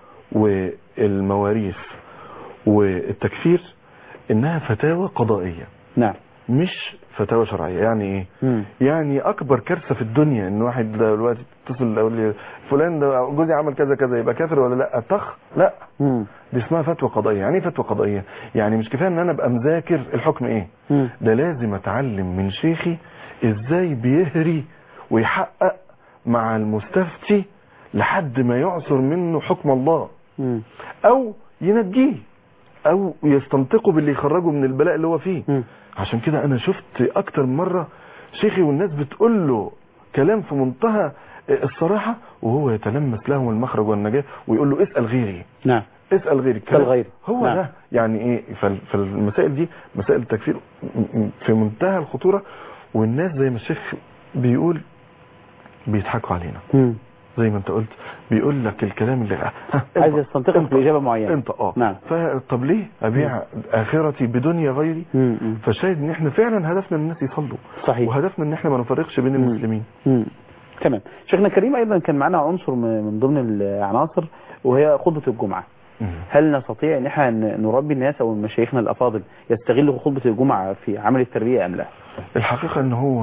والمواريث والتكفير انها فتاوى قضائيه. نعم. مش فتاوى شرعيه. يعني ايه؟ مم. يعني اكبر كارثه في الدنيا ان واحد دلوقتي يتصل يقول لي فلان ده جوزي عمل كذا كذا يبقى كافر ولا لا؟ طخ لا. مم. دي اسمها فتوى قضائيه. يعني ايه فتوى قضائيه؟ يعني مش كفايه ان انا ابقى مذاكر الحكم ايه، مم. ده لازم اتعلم من شيخي ازاي بيهري ويحقق مع المستفتي لحد ما يعصر منه حكم الله، مم. او ينجيه او يستنطقه باللي يخرجه من البلاء اللي هو فيه. مم. عشان كده انا شفت اكتر مرة شيخي والناس بتقول له كلام في منتهى الصراحة وهو يتلمس لهم المخرج والنجاة ويقول له اسأل غيري. نعم. اسأل غيري اسأل غيري هو نعم. ده يعني ايه. فالمسائل دي مسائل التكفير في منتهى الخطورة، والناس زي ما الشيخ بيقول بيضحكوا علينا. مم. زي ما انت قلت بيقول لك الكلام اللي عايز يستنطقك بإجابة معينة. انت اه نعم. فطب ليه ابيع مم. اخرتي بدنيا غيري؟ مم. فشاهد ان احنا فعلا هدفنا ان الناس يصلوا. صحيح. وهدفنا ان احنا ما نفرقش بين مم. المسلمين. مم. تمام. شيخنا الكريم ايضا كان معنا عنصر من ضمن العناصر وهي خطبة الجمعة. مم. هل نستطيع ان احنا نربي الناس او مشايخنا الافاضل يستغلوا خطبة الجمعة في عمل التربية ام لا؟ الحقيقة ان هو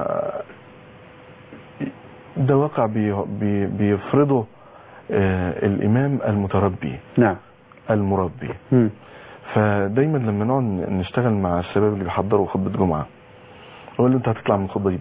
ده واقع بي بي بيفرضه آه الامام المتربي. نعم. المربي. م. فدايما لما نقعد نشتغل مع الشباب اللي بيحضروا خطبه جمعه اقول له انت هتطلع من الخطبه دي بايه؟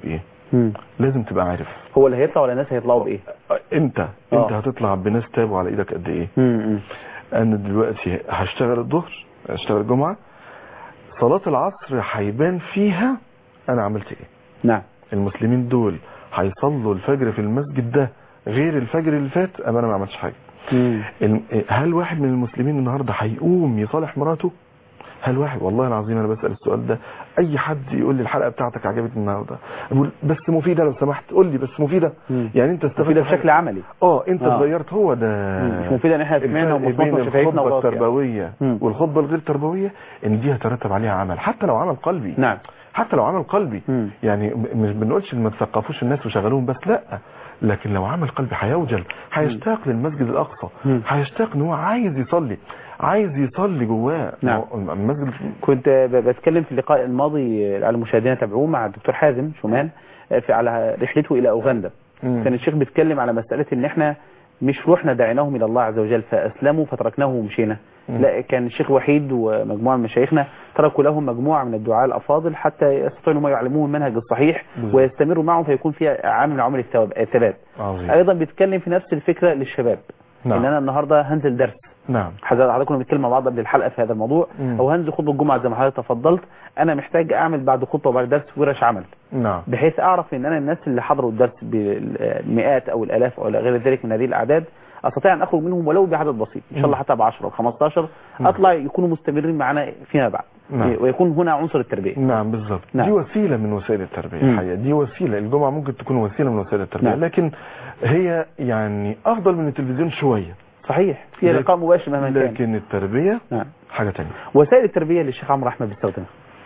مم. لازم تبقى عارف هو اللي هيطلع ولا الناس هيطلعوا بايه؟ انت آه. انت هتطلع بناس تابوا على ايدك قد ايه. مم. انا دلوقتي هشتغل الظهر، هشتغل الجمعه، صلاه العصر هيبان فيها انا عملت ايه. نعم. المسلمين دول هيصلوا الفجر في المسجد ده غير الفجر اللي فات، اما انا ما عملتش حاجه. مم. هل واحد من المسلمين النهارده هيقوم يصالح مراته؟ هل واحد؟ والله العظيم انا بسال السؤال ده، اي حد يقول لي الحلقه بتاعتك عجبتني النهارده، اقول بس مفيده لو سمحت قول لي بس مفيده. مم. يعني انت استفدت مفيده بشكل عملي. اه انت آه. اتغيرت، هو ده. مم. مش مفيده ان احنا سمعنا ومصمصنا شفايفنا الخطبه التربويه يعني. والخطبه الغير تربويه ان دي هترتب عليها عمل، حتى لو عمل قلبي. نعم. حتى لو عمل قلبي. مم. يعني مش بنقولش ما تثقفوش الناس وشغلوهم بس، لا، لكن لو عمل قلبي هيوجل، هيشتاق للمسجد الاقصى، هيشتاق ان هو عايز يصلي، عايز يصلي جواه. نعم. المسجد. كنت بتكلم في اللقاء الماضي على المشاهدين تابعوه مع الدكتور حازم شومان في على رحلته الى اوغندا. مم. كان الشيخ بيتكلم على مساله ان احنا مش روحنا دعيناهم الى الله عز وجل فاسلموا فتركناهم ومشينا. مم. لا، كان الشيخ وحيد ومجموعه من مشايخنا تركوا لهم مجموعه من الدعاء الافاضل حتى يستطيعوا ان هم يعلموهم المنهج الصحيح بالضبط. ويستمروا معهم فيكون في عامل من عوامل الثواب- الثبات. عظيم. ايضا بيتكلم في نفس الفكره للشباب. نعم. ان انا النهارده هنزل درس. نعم. حضرتك كنا بنتكلم مع بعض قبل الحلقه في هذا الموضوع. مم. او هنزل خطبه الجمعه زي ما حضرتك تفضلت، انا محتاج اعمل بعد خطبه وبعد درس ورش عمل، نعم. بحيث اعرف ان انا الناس اللي حضروا الدرس بالمئات او الالاف او غير ذلك من هذه الاعداد استطيع ان اخرج منهم ولو بعدد بسيط ان شاء الله حتى ب عشرة او خمستاشر اطلع يكونوا مستمرين معنا فيما بعد. نعم. ويكون هنا عنصر التربيه. نعم بالظبط. نعم. دي وسيله من وسائل التربيه. مم. الحقيقه دي وسيله، الجمعه ممكن تكون وسيله من وسائل التربيه. نعم. لكن هي يعني افضل من التلفزيون شويه. صحيح، فيها لقاء مباشر مهما كان. لكن التربيه نعم. حاجه ثانيه. وسائل التربيه اللي الشيخ عمرو احمد بيستخدمها.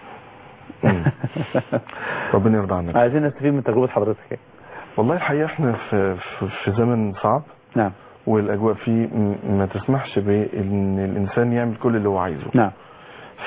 ربنا يرضى عنك. عايزين نستفيد من تجربه حضرتك. والله الحقيقه احنا في في, في زمن صعب. نعم. والاجواء فيه م- ما تسمحش بان الانسان يعمل كل اللي هو عايزه. نعم. ف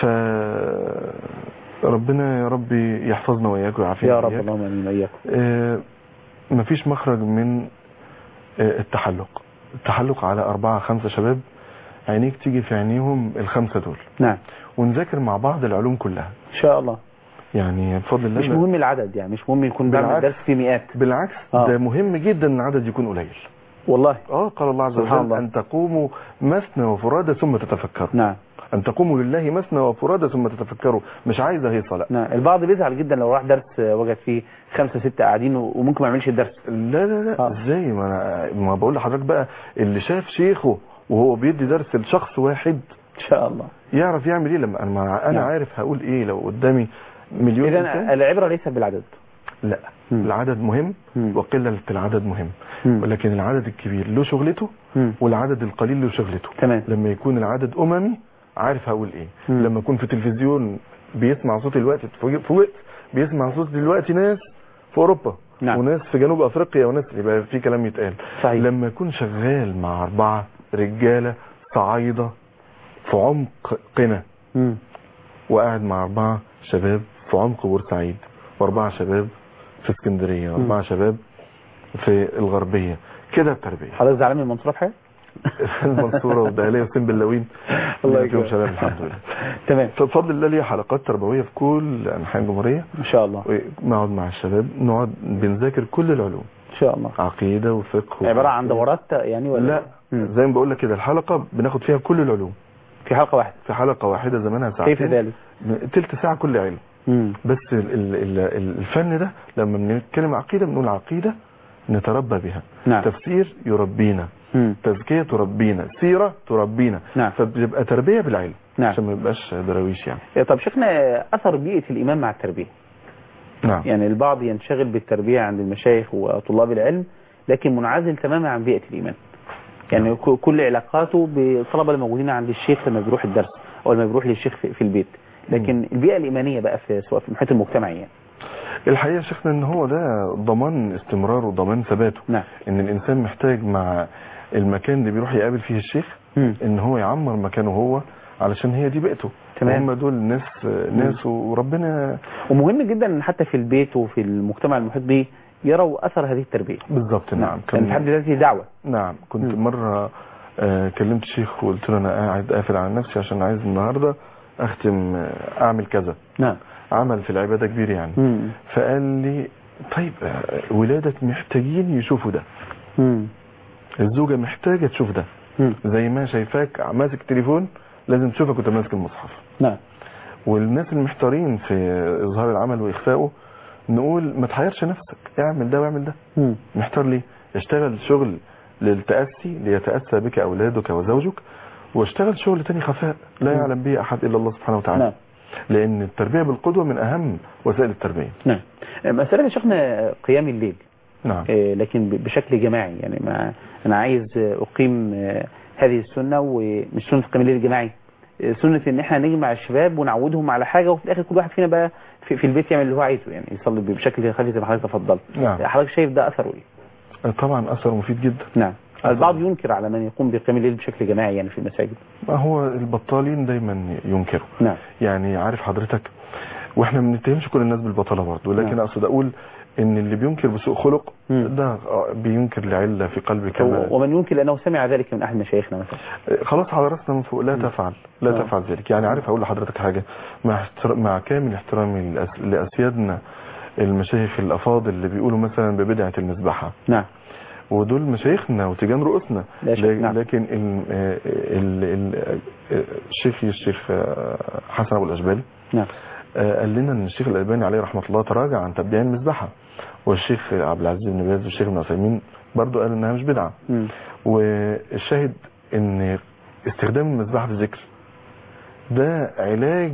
ربنا يا رب يحفظنا واياك ويعافينا يا رب، وإياك. اللهم امين واياكم. آه مفيش مخرج من آه التحلق. التحلق على أربعة خمسة شباب عينيك تيجي في عينيهم الخمسة دول. نعم. ونذاكر مع بعض العلوم كلها ان شاء الله. يعني بفضل الله. مش مهم العدد، يعني مش مهم يكون بعمل بالعكس. درس في مئات. بالعكس. آه. ده مهم جدا ان العدد يكون قليل. والله. اه قال الله عز سبحان وجل الله. ان تقوموا مثنى وفرادى ثم تتفكروا. نعم. ان تقوموا لله مثنى وفرادى ثم تتفكروا، مش عايزه هيصه. لا نعم. البعض بيزعل جدا لو راح درس وجد فيه خمسة ستة قاعدين وممكن ما يعملش الدرس. لا لا لا آه. ازاي؟ ما انا ما بقول لحضرتك بقى، اللي شاف شيخه وهو بيدي درس لشخص واحد ان شاء الله يعرف يعمل ايه. لما انا انا نعم. عارف هقول ايه لو قدامي مليون اذا انسان. العبره ليست بالعدد. لا. مم. العدد مهم مم. وقله العدد مهم. مم. ولكن العدد الكبير له شغلته مم. والعدد القليل له شغلته. تمام. لما يكون العدد اممي عارف هقول ايه. مم. لما يكون في تلفزيون بيسمع صوت الوقت فوقت بيسمع صوت دلوقتي ناس في اوروبا. نعم. وناس في جنوب افريقيا وناس، يبقى في كلام يتقال. صحيح. لما يكون شغال مع اربعه رجاله صعايده في عمق قنا، مم. وقاعد مع اربعه شباب في عمق بورسعيد، واربعه شباب في اسكندريه، واربعه شباب في الغربيه، كده التربيه. حضرتك زعلان من المنصوره في حاجه؟ المنصوره والدهليه وسين بلاوين الله يكرم يكرمك. شباب الحمد لله. تمام. فبفضل الله ليا حلقات تربويه في كل انحاء الجمهوريه. ان شاء الله. نقعد مع الشباب، نقعد بنذاكر كل العلوم، ان شاء الله. عقيده وفقه. عباره عن دورات يعني ولا؟ لا مم. زي ما بقول لك كده، الحلقه بناخد فيها كل العلوم في حلقه واحده. في حلقه واحده، زمانها ساعتين. كيف ذلك؟ تلت ساعه كل علم. مم. بس ال- ال- ال- الفن ده لما بنتكلم عقيده بنقول عقيده نتربى بها. نعم. تفسير يربينا، مم. تزكيه تربينا، سيره تربينا. نعم. فبيبقى تربيه بالعلم. نعم. عشان ما يبقاش دراويش يعني. طب شيخنا، اثر بيئه الايمان مع التربيه. نعم. يعني البعض ينشغل بالتربيه عند المشايخ وطلاب العلم لكن منعزل تماما عن بيئه الايمان. يعني ك- كل علاقاته بالطلبه اللي موجودين عند الشيخ لما بيروح الدرس او لما بيروح للشيخ في في البيت، لكن البيئه الايمانيه بقى في سواء في المحيط المجتمعي يعني. الحقيقه يا شيخنا ان هو ده ضمان استمراره وضمان ثباته. نعم. ان الانسان محتاج مع المكان اللي بيروح يقابل فيه الشيخ مم. ان هو يعمر مكانه هو، علشان هي دي بيئته. تمام. هم دول ناس ناس وربنا. ومهم جدا ان حتى في البيت وفي المجتمع المحيط به يروا اثر هذه التربيه. بالظبط. نعم. كان في حد ذاته دعوه. نعم. كنت مم. مره آه كلمت شيخ وقلت له انا قاعد قافل على نفسي عشان عايز النهارده اختم آه، اعمل كذا. نعم. عمل في العباده كبير يعني. مم. فقال لي طيب ولادك محتاجين يشوفوا ده. مم. الزوجة محتاجة تشوف ده. مم. زي ما شايفاك ماسك تليفون لازم تشوفك وانت ماسك المصحف. نعم. والناس المحتارين في اظهار العمل واخفائه نقول ما تحيرش نفسك، اعمل ده واعمل ده. مم. محتار ليه؟ اشتغل شغل للتأسي ليتأسى بك أولادك وزوجك، واشتغل شغل تاني خفاء لا مم. يعلم به أحد إلا الله سبحانه وتعالى. نعم. لأن التربية بالقدوة من أهم وسائل التربية. نعم. مسألة يا شيخنا قيام الليل. نعم. آه، لكن ب- بشكل جماعي، يعني ما أنا عايز أقيم آه، هذه السنة، ومش سنة قيام الليل الجماعي، آه، سنة إن إحنا نجمع الشباب ونعودهم على حاجة، وفي الآخر كل واحد فينا بقى في, في البيت يعمل اللي هو عايزه، يعني يصلي بشكل خفيف زي ما حضرتك تفضلت. نعم. حضرتك شايف ده أثره إيه؟ طبعا أثر مفيد جدا. نعم. البعض ينكر على من يقوم بقيام الليل بشكل جماعي يعني في المساجد. ما هو البطالين دايما ينكروا. نعم. يعني عارف حضرتك، واحنا ما بنتهمش كل الناس بالبطاله برضه، لكن نعم. اقصد اقول ان اللي بينكر بسوء خلق مم. ده بينكر لعله في قلبه كما. ومن ينكر لأنه سمع ذلك من أحد مشايخنا مثلا. خلاص على راسنا من فوق لا مم. تفعل لا آه. تفعل ذلك. يعني عارف اقول لحضرتك حاجه، مع احتر... مع كامل احترامي لأس... لاسيادنا المشايخ الافاضل اللي بيقولوا مثلا ببدعه المذبحه. نعم. ودول مشايخنا وتيجان رؤوسنا. لا شك. ل... نعم. لكن ال... ال... ال... الشيخ الشيخ حسن ابو الاشبالي نعم. قال لنا ان الشيخ الالباني عليه رحمه الله تراجع عن تبديع المذبحه، والشيخ عبد العزيز بن باز والشيخ ابن عثيمين برضه قالوا انها مش بدعه. مم. والشاهد ان استخدام المذبحه في الذكر ده علاج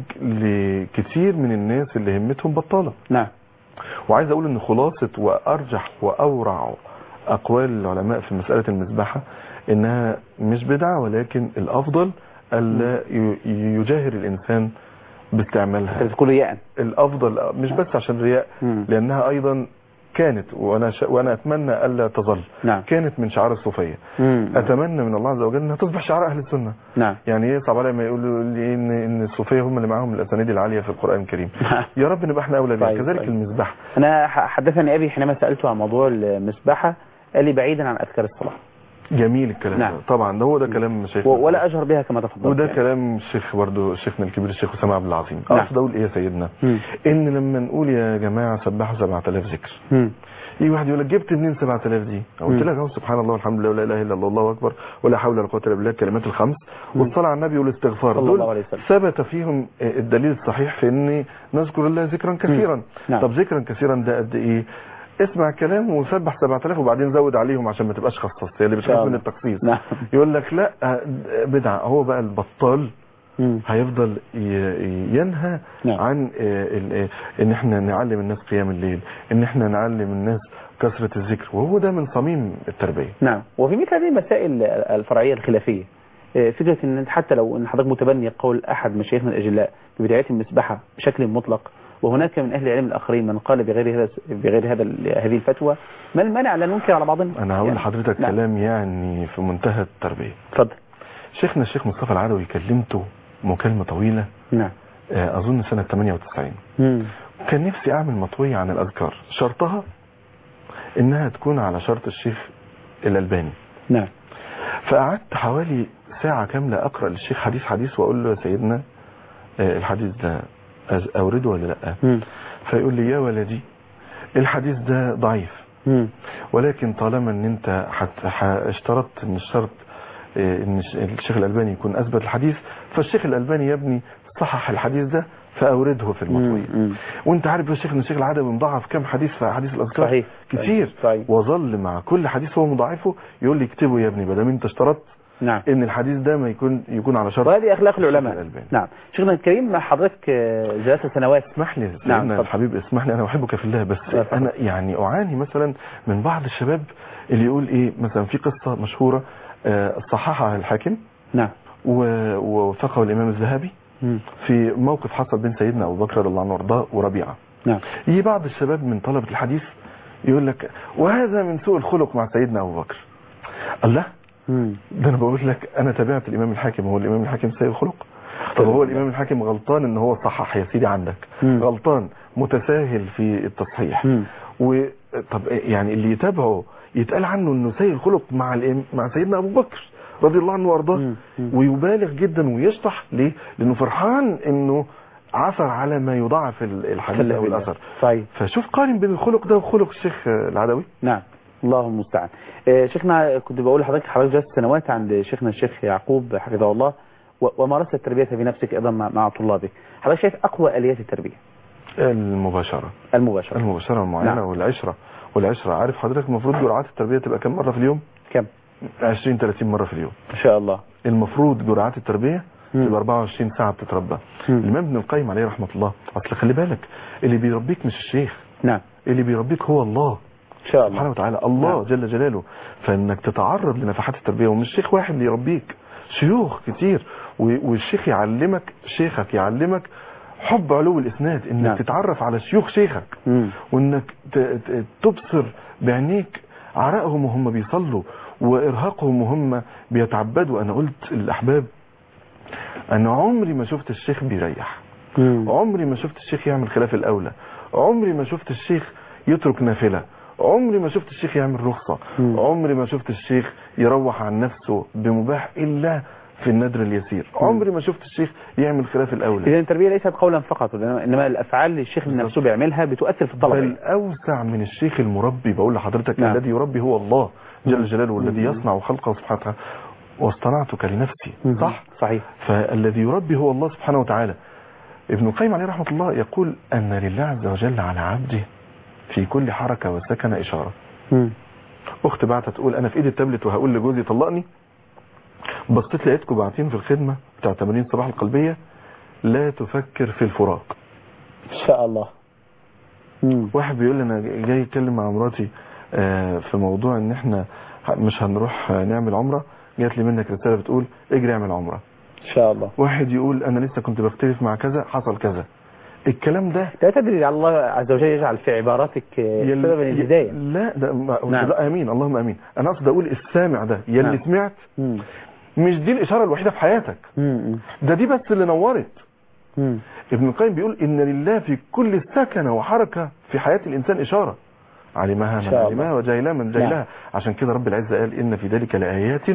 لكثير من الناس اللي همتهم بطاله. نعم. وعايز اقول ان خلاصه وارجح واورع اقوال العلماء في مساله المذبحه انها مش بدعه، ولكن الافضل الا يجاهر الانسان باستعمالها. تقول رياء. الافضل مش بس عشان رياء، مم. لانها ايضا كانت وانا ش... وانا اتمنى الا تظل. نعم. كانت من شعار الصوفيه. مم. اتمنى من الله عز وجل انها تصبح شعار اهل السنه. نعم. يعني يصعب علي ما يقولوا لي ان ان الصوفيه هم اللي معاهم الاسانيد العاليه في القران الكريم. يا رب نبقى احنا اولى بها. طيب. كذلك طيب. المذبح. انا ح- حدثني ابي حينما سالته عن موضوع المسبحه، قال لي بعيدا عن اذكار الصلاه. جميل الكلام. نعم. ده طبعا ده هو ده كلام شيخ، ولا اجهر بها كما تفضلت. وده يعني. كلام الشيخ برضه شيخنا الكبير الشيخ اسامه عبد العظيم. نعم. اقصد اقول ايه يا سيدنا؟ مم. ان لما نقول يا جماعه سبحوا سبعة آلاف ذكر، مم. يجي واحد يقول لك جبت منين سبعة آلاف دي؟ قلت مم. لك اهو سبحان الله والحمد لله ولا اله الا الله والله اكبر ولا حول ولا قوه الا بالله، الكلمات الخمس مم. والصلاه على النبي والاستغفار، صلى الله عليه دول وسلم. ثبت فيهم الدليل الصحيح في ان نذكر الله ذكرا كثيرا. نعم. طب ذكرا كثيرا ده قد ايه؟ اسمع الكلام وسبح سبعة آلاف وبعدين زود عليهم عشان ما تبقاش خصصت، اللي بتخاف من التخصيص. نعم. يقول لك لا بدعه. هو بقى البطال مم. هيفضل ي- ينهى نعم. عن آه، ال- آه، ان احنا نعلم الناس قيام الليل، ان احنا نعلم الناس كثرة الذكر، وهو ده من صميم التربية. نعم. وفي مثل هذه المسائل الفرعيه الخلافيه، آه، فكره ان حتى لو ان حضرتك متبني قول احد مشايخنا الاجلاء ببدايه المسبحه بشكل مطلق، وهناك من اهل العلم الاخرين من قال بغير هذا بغير هذا هذه الفتوى، ما المانع لا ننكر على بعضنا؟ انا هقول يعني. لحضرتك نعم. كلام يعني في منتهى التربية. اتفضل. شيخنا الشيخ مصطفى العدوي كلمته مكالمة طويلة، نعم. آه، اظن سنة ثمانية وتسعين. مم. كان نفسي اعمل مطوية عن الاذكار، شرطها انها تكون على شرط الشيخ الالباني. نعم. فقعدت حوالي ساعة كاملة اقرأ للشيخ حديث حديث واقول له يا سيدنا آه، الحديث ده أز- اورده ولا لا؟ مم. فيقول لي يا ولدي الحديث ده ضعيف، مم. ولكن طالما ان انت حت- ح- اشترطت ان الشرط آه، ان الش- الشيخ الالباني يكون اثبت الحديث، فالشيخ الالباني يا ابني صحح الحديث ده فاورده في المطوية. مم. وانت عارف يا شيخ ان الشيخ العدوي مضاعف كم حديث في حديث الاذكار؟ صحيح. كتير. صحيح. وظل مع كل حديث هو مضاعفه يقول لي اكتبه يا ابني بدل انت اشترطت نعم. ان الحديث ده ما يكون يكون على شرط. وهذه اخلاق العلماء. الألباني. نعم. شيخنا الكريم، مع حضرتك آه، ثلاث سنوات. اسمح لي نعم، سيدنا اتفضل. الحبيب، اسمح لي، انا احبك في الله، بس لا، تفضل. انا يعني اعاني مثلا من بعض الشباب اللي يقول ايه، مثلا في قصة مشهورة آه، صححها الحاكم نعم. و- ووثقه الامام الذهبي مم. في موقف حصل بين سيدنا ابو بكر رضي الله عنه وارضاه وربيعه. نعم. يجي بعض الشباب من طلبة الحديث يقول لك وهذا من سوء الخلق مع سيدنا ابو بكر. الله، مم. ده انا بقول لك انا تابعت الامام الحاكم، هو الامام الحاكم سيء الخلق؟ طب هو الامام الحاكم غلطان ان هو صحح يا سيدي عندك، مم. غلطان متساهل في التصحيح. مم. و طب يعني اللي يتابعه يتقال عنه انه سيء الخلق مع الإم- مع سيدنا ابو بكر رضي الله عنه وارضاه، مم. مم. ويبالغ جدا ويشطح ليه؟ لانه فرحان انه عثر على ما يضاعف الحديث او الاثر. صحيح. فشوف قارن بين الخلق ده وخلق الشيخ العدوي. نعم الله المستعان. آه شيخنا كنت بقول لحضرتك حضرتك جلست سنوات عند شيخنا الشيخ يعقوب حفظه الله ومارست التربيه بنفسك ايضا مع طلابك، حضرتك شايف اقوى اليات التربيه؟ المباشره المباشره المباشره المعينه. نعم. والعشره والعشره عارف حضرتك المفروض جرعات التربيه تبقى كم مره في اليوم؟ كم؟ عشرين ثلاثين مره في اليوم ان شاء الله. المفروض جرعات التربيه تبقى أربعة وعشرين ساعه بتتربى. الامام ابن القيم عليه رحمه الله اصل خلي بالك اللي بيربيك مش الشيخ. نعم. اللي بيربيك هو الله ان شاء الله سبحانه وتعالى، الله نعم. جل جلاله. فانك تتعرض لنفحات التربيه ومش شيخ واحد اللي يربيك، شيوخ كتير، والشيخ يعلمك، شيخك يعلمك حب علو الاسناد، انك نعم. تتعرف على شيوخ شيخك مم. وانك تبصر بعينيك عرقهم وهم بيصلوا وارهاقهم وهم بيتعبدوا. انا قلت الاحباب انا عمري ما شفت الشيخ بيريح، مم. عمري ما شفت الشيخ يعمل خلاف الاولى، عمري ما شفت الشيخ يترك نافله، عمري ما شفت الشيخ يعمل رخصه، مم. عمري ما شفت الشيخ يروح عن نفسه بمباح الا في النذر اليسير، عمري ما شفت الشيخ يعمل خلاف الاولى. اذا التربيه ليست قولا فقط، انما الافعال اللي الشيخ نفسه بيعملها بتؤثر في الطلبه. بل اوسع من الشيخ المربي. بقول لحضرتك نعم. الذي يربي هو الله جل جلاله، والذي يصنع خلقه سبحانه وتعالى. واصطنعتك لنفسي. صح صحيح. فالذي يربي هو الله سبحانه وتعالى. ابن القيم عليه رحمه الله يقول ان لله عز وجل على عبده في كل حركه وسكنه اشاره. مم. اخت بعتها تقول انا في ايدي التابلت وهقول لجوزي طلقني، بصيت لقيتكم باعتين في الخدمه بتاع تمارين الصباح القلبيه لا تفكر في الفراق. ان شاء الله. مم. واحد بيقول لي انا جاي اتكلم مع مراتي في موضوع ان احنا مش هنروح نعمل عمره، جات لي منك رساله بتقول اجري اعمل عمره ان شاء الله. واحد يقول انا لسه كنت بختلف مع كذا حصل كذا. الكلام ده لا تدري على الله عز وجل يجعل في عباراتك سببا الهدايه. لا ده نعم. لا امين اللهم امين. انا اقصد اقول السامع ده يلي نعم. سمعت مم. مش دي الاشاره الوحيده في حياتك، مم. ده دي بس اللي نورت. مم. ابن القيم بيقول ان لله في كل سكنه وحركه في حياه الانسان اشاره علمها من علمها وجاهلها من جاهلها. نعم. عشان كده رب العزه قال ان في ذلك لايات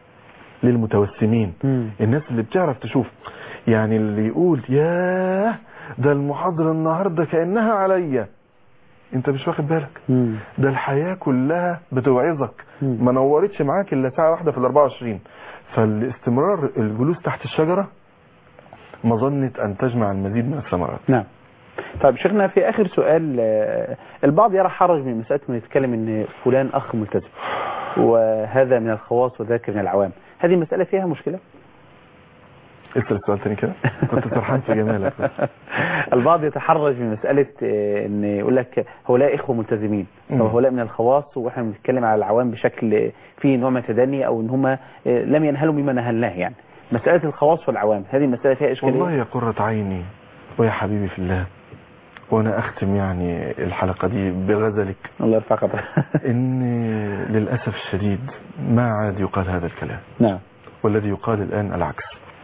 للمتوسمين. مم. الناس اللي بتعرف تشوف، يعني اللي يقول ياه ده المحاضره النهارده كانها عليا، انت مش واخد بالك. مم. ده الحياه كلها بتوعظك، ما نورتش معاك الا ساعه واحده في الأربعة وعشرين. فالاستمرار الجلوس تحت الشجره مظنه ان تجمع المزيد من الثمرات. نعم. طيب شيخنا في اخر سؤال، البعض يرى حرج من مساله من يتكلم ان فلان اخ ملتزم وهذا من الخواص وذاك من العوام، هذه المساله فيها مشكله؟ اسال السؤال تاني كده، كنت سرحان في جمالك. البعض يتحرج من مساله ان يقول لك هؤلاء اخوه ملتزمين وهؤلاء من الخواص واحنا بنتكلم على العوام بشكل فيه نوع من التدني او ان هم لم ينهلوا مما نهلناه. يعني مساله الخواص والعوام هذه المساله فيها اشكاليه؟ والله يا قرة عيني ويا حبيبي في الله، وانا اختم يعني الحلقه دي بغزلك الله يرفع قدرك ان للاسف الشديد ما عاد يقال هذا الكلام. نعم. والذي يقال الان العكس.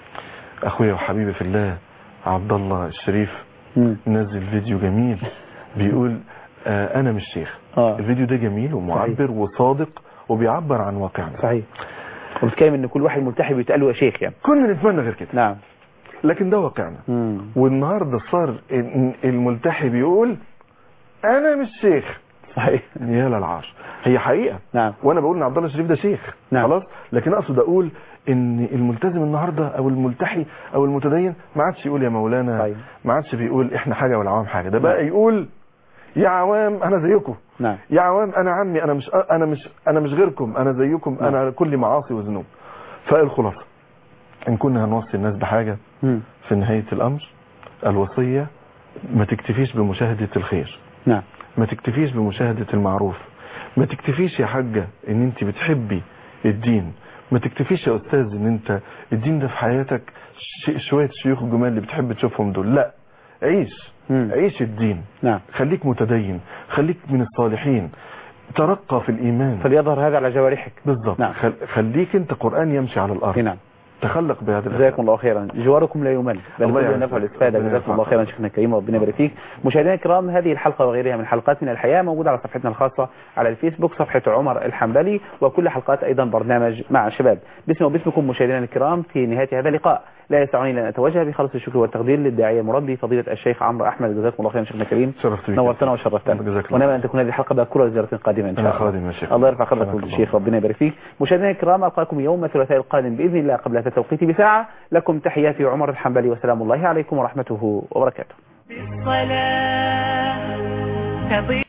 اخويا وحبيبي في الله عبد الله الشريف م. نزل فيديو جميل بيقول آه انا مش شيخ. آه. الفيديو ده جميل ومعبر صحيح. وصادق وبيعبر عن واقعنا. صحيح. وبتكلم ان كل واحد ملتحي بيتقال له يا شيخ، يعني كنا نتمنى غير كده. نعم. لكن ده واقعنا. والنهارده صار الملتحي بيقول انا مش شيخ. صحيح. يا للعار، هي حقيقه. نعم. وانا بقول ان عبد الله الشريف ده شيخ. نعم. خلاص، لكن اقصد اقول ان الملتزم النهارده او الملتحي او المتدين ما عادش يقول يا مولانا. صحيح. ما عادش بيقول احنا حاجه والعوام حاجه، ده بقى يقول يا عوام انا زيكم. نعم. يا عوام انا عمي، انا مش انا مش انا مش غيركم، انا زيكم. نعم. انا كل معاصي وذنوب. فالخلاصه ان كنا هنوصي الناس بحاجه م. في نهايه الامر الوصيه ما تكتفيش بمشاهده الخير. نعم. ما تكتفيش بمشاهده المعروف، ما تكتفيش يا حاجه ان انت بتحبي الدين، ما تكتفيش يا استاذ ان انت الدين ده في حياتك شويه شيوخ الجمال اللي بتحب تشوفهم دول، لا عيش. مم. عيش الدين. نعم. خليك متدين، خليك من الصالحين، ترقى في الايمان، فليظهر هذا على جوارحك. بالضبط. نعم. خليك انت قرآن يمشي على الارض. نعم. تخلق بهذا الأساس. جزاكم الله خيرا. جواركم لا يمل بل كل النفع والاستفاده. جزاكم الله خيرا شيخنا الكريم وربنا يبارك فيك. مشاهدينا الكرام، هذه الحلقه وغيرها من حلقات من الحياه موجوده على صفحتنا الخاصه على الفيسبوك، صفحه عمر الحنبلي، وكل حلقات ايضا برنامج مع الشباب. باسمي وباسمكم مشاهدينا الكرام في نهايه هذا اللقاء لا يسعني لأن أتوجه بخالص الشكر والتقدير للداعية المربي فضيلة الشيخ عمرو أحمد. جزاكم الله خيرا شيخنا الكريم، نورتنا وشرفتنا، ونامل أن تكون هذه الحلقة بكرة زيارة قادمة إن شاء الله. الله يرفع قدركم الشيخ، ربنا يبارك فيك. مشاهدينا الكرام، ألقاكم يوم الثلاثاء القادم بإذن الله قبل هذا التوقيت بساعة. لكم تحياتي عمر الحنبلي، وسلام الله عليكم ورحمته وبركاته.